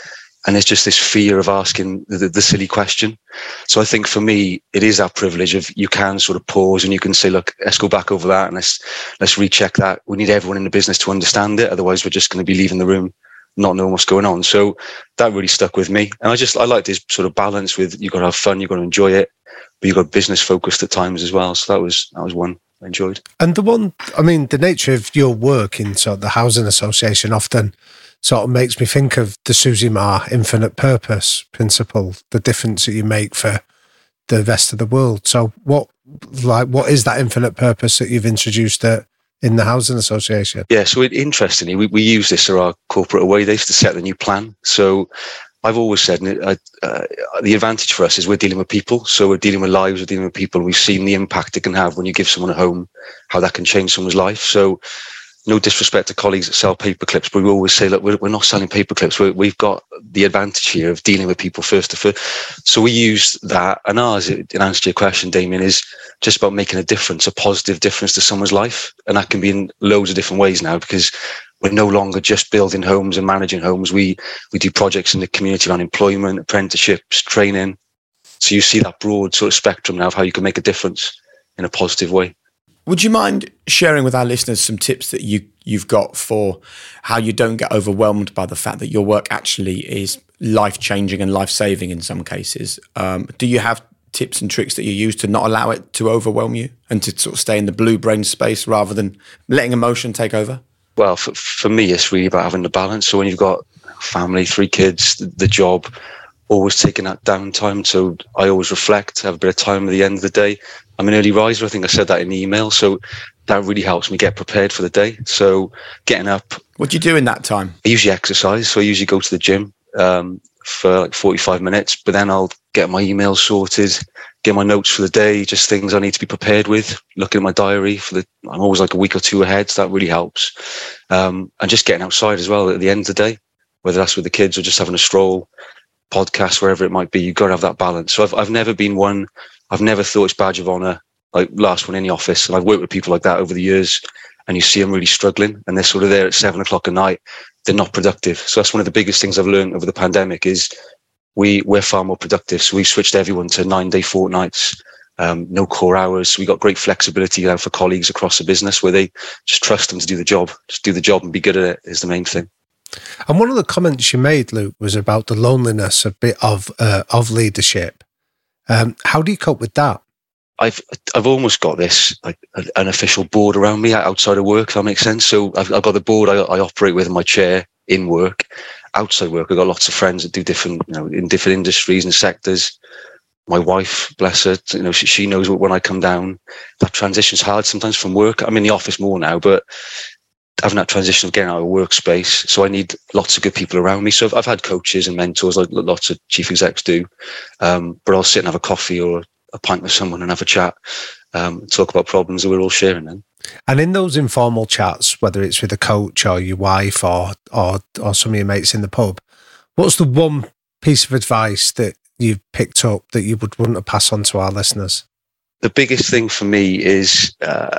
And there's just this fear of asking the, the silly question. So I think for me, it is that privilege of you can sort of pause and you can say, look, let's go back over that and let's, let's recheck that. We need everyone in the business to understand it. Otherwise, we're just going to be leaving the room not knowing what's going on. So that really stuck with me. And I just, I like this sort of balance with you've got to have fun, you've got to enjoy it, but you've got business focused at times as well. So that was, that was one I enjoyed. And the one, I mean, the nature of your work in sort of the housing association often sort of makes me think of the Susie Marr infinite purpose principle, the difference that you make for the rest of the world. So what, like, what is that infinite purpose that you've introduced at, in the housing association? Yeah, so it, interestingly, we, we use this for our corporate away days to set the new plan. So I've always said uh, uh, the advantage for us is we're dealing with people. So we're dealing with lives, we're dealing with people. We've seen the impact it can have when you give someone a home, how that can change someone's life. So no disrespect to colleagues that sell paper clips, but we always say, look, we're, we're not selling paper clips. We're, we've got the advantage here of dealing with people first to first. So we use that. And ours, in answer to your question, Damien, is just about making a difference, a positive difference to someone's life. And that can be in loads of different ways now, because we're no longer just building homes and managing homes. We, we do projects in the community around employment, apprenticeships, training. So you see that broad sort of spectrum now of how you can make a difference in a positive way. Would you mind sharing with our listeners some tips that you, you've got for how you don't get overwhelmed by the fact that your work actually is life-changing and life-saving in some cases? Um, do you have tips and tricks that you use to not allow it to overwhelm you and to sort of stay in the blue brain space rather than letting emotion take over? Well, for, for me, it's really about having the balance. So when you've got family, three kids, the, the job, always taking that downtime. So I always reflect, have a bit of time at the end of the day. I'm an early riser. I think I said that in the email. So that really helps me get prepared for the day. So getting up. What do you do in that time? I usually exercise. So I usually go to the gym um, for like forty-five minutes, but then I'll get my emails sorted, get my notes for the day, just things I need to be prepared with, looking at my diary for the, I'm always like a week or two ahead. So that really helps. Um, and just getting outside as well at the end of the day, whether that's with the kids or just having a stroll, podcast, wherever it might be, you've got to have that balance. So I've, I've never been one, I've never thought it's badge of honor, like last one in the office. And I've worked with people like that over the years, and you see them really struggling and they're sort of there at seven o'clock at night. They're not productive. So that's one of the biggest things I've learned over the pandemic is we, we're far more productive. So we've switched everyone to nine day fortnights, um, no core hours. So we got great flexibility now for colleagues across the business where they just trust them to do the job, just do the job and be good at it is the main thing. And one of the comments you made, Luke, was about the loneliness a bit of uh, of leadership. Um, how do you cope with that? I've I've almost got this like an official board around me outside of work. If that makes sense. So I've, I've got the board I, I operate with in my chair in work. Outside work, I've got lots of friends that do different, you know, in different industries and sectors. My wife, bless her, you know, she, she knows when I come down. That transition's hard sometimes from work. I'm in the office more now, but having that transition of getting out of workspace. So I need lots of good people around me. So I've, I've had coaches and mentors like lots of chief execs do. Um, but I'll sit and have a coffee or a pint with someone and have a chat, um, talk about problems that we're all sharing then. And in those informal chats, whether it's with a coach or your wife or, or, or some of your mates in the pub, what's the one piece of advice that you've picked up that you would want to pass on to our listeners? The biggest thing for me is, uh,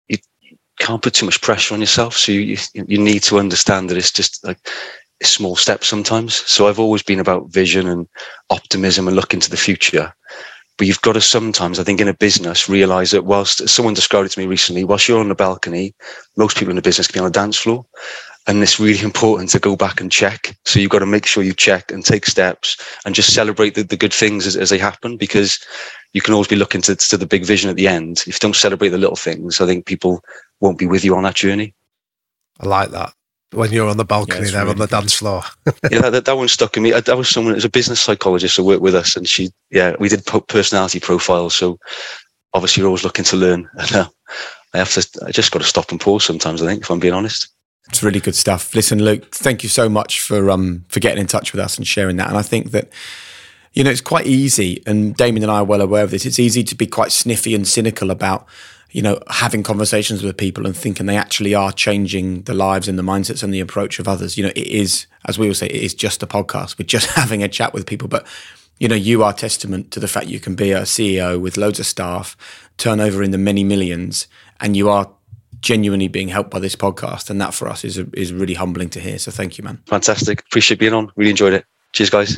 can't put too much pressure on yourself. So you, you need to understand that it's just like a small step sometimes. So I've always been about vision and optimism and looking to the future. But you've got to sometimes, I think in a business, realize that whilst someone described it to me recently, whilst you're on the balcony, most people in the business can be on the dance floor. And it's really important to go back and check. So you've got to make sure you check and take steps and just celebrate the, the good things as, as they happen, because you can always be looking to, to the big vision at the end. If you don't celebrate the little things, I think people won't be with you on that journey. I like that. When you're on the balcony yeah, there really on the dance floor. yeah, that, that one stuck in me. That was someone, it was a business psychologist who worked with us, and she, yeah, we did personality profiles. So obviously you're always looking to learn. And uh, I have to, I just got to stop and pause sometimes, I think, if I'm being honest. It's really good stuff. Listen, Luke, thank you so much for um for getting in touch with us and sharing that. And I think that, you know, it's quite easy, and Damien and I are well aware of this, it's easy to be quite sniffy and cynical about, you know, having conversations with people and thinking they actually are changing the lives and the mindsets and the approach of others. You know, it is, as we will say, it is just a podcast. We're just having a chat with people. But, you know, you are testament to the fact you can be a C E O with loads of staff, turnover in the many millions, and you are genuinely being helped by this podcast. And that for us is is really humbling to hear. So thank you, man. Fantastic. Appreciate being on. Really enjoyed it. Cheers, guys.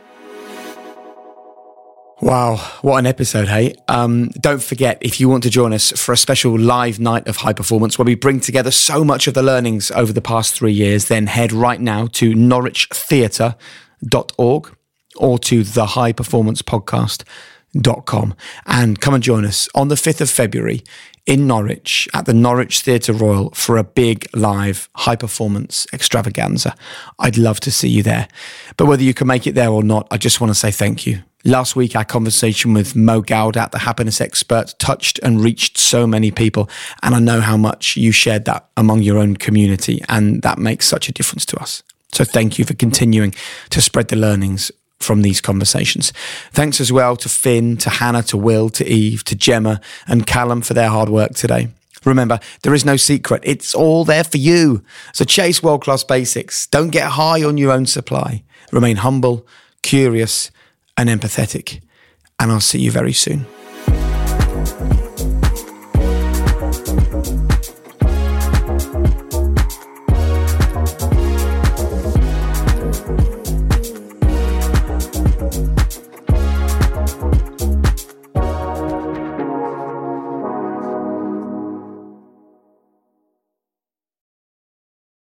Wow, what an episode, hey? Um, don't forget, if you want to join us for a special live night of high performance where we bring together so much of the learnings over the past three years, then head right now to norwich theatre dot org or to the high performance podcast dot com and come and join us on the fifth of February in Norwich at the Norwich Theatre Royal for a big live high performance extravaganza. I'd love to see you there. But whether you can make it there or not, I just want to say thank you. Last week, our conversation with Mo Gaudat, the happiness expert, touched and reached so many people. And I know how much you shared that among your own community. And that makes such a difference to us. So thank you for continuing to spread the learnings from these conversations. Thanks as well to Finn, to Hannah, to Will, to Eve, to Gemma and Callum for their hard work today. Remember, there is no secret. It's all there for you. So chase world-class basics. Don't get high on your own supply. Remain humble, curious, and empathetic. And I'll see you very soon.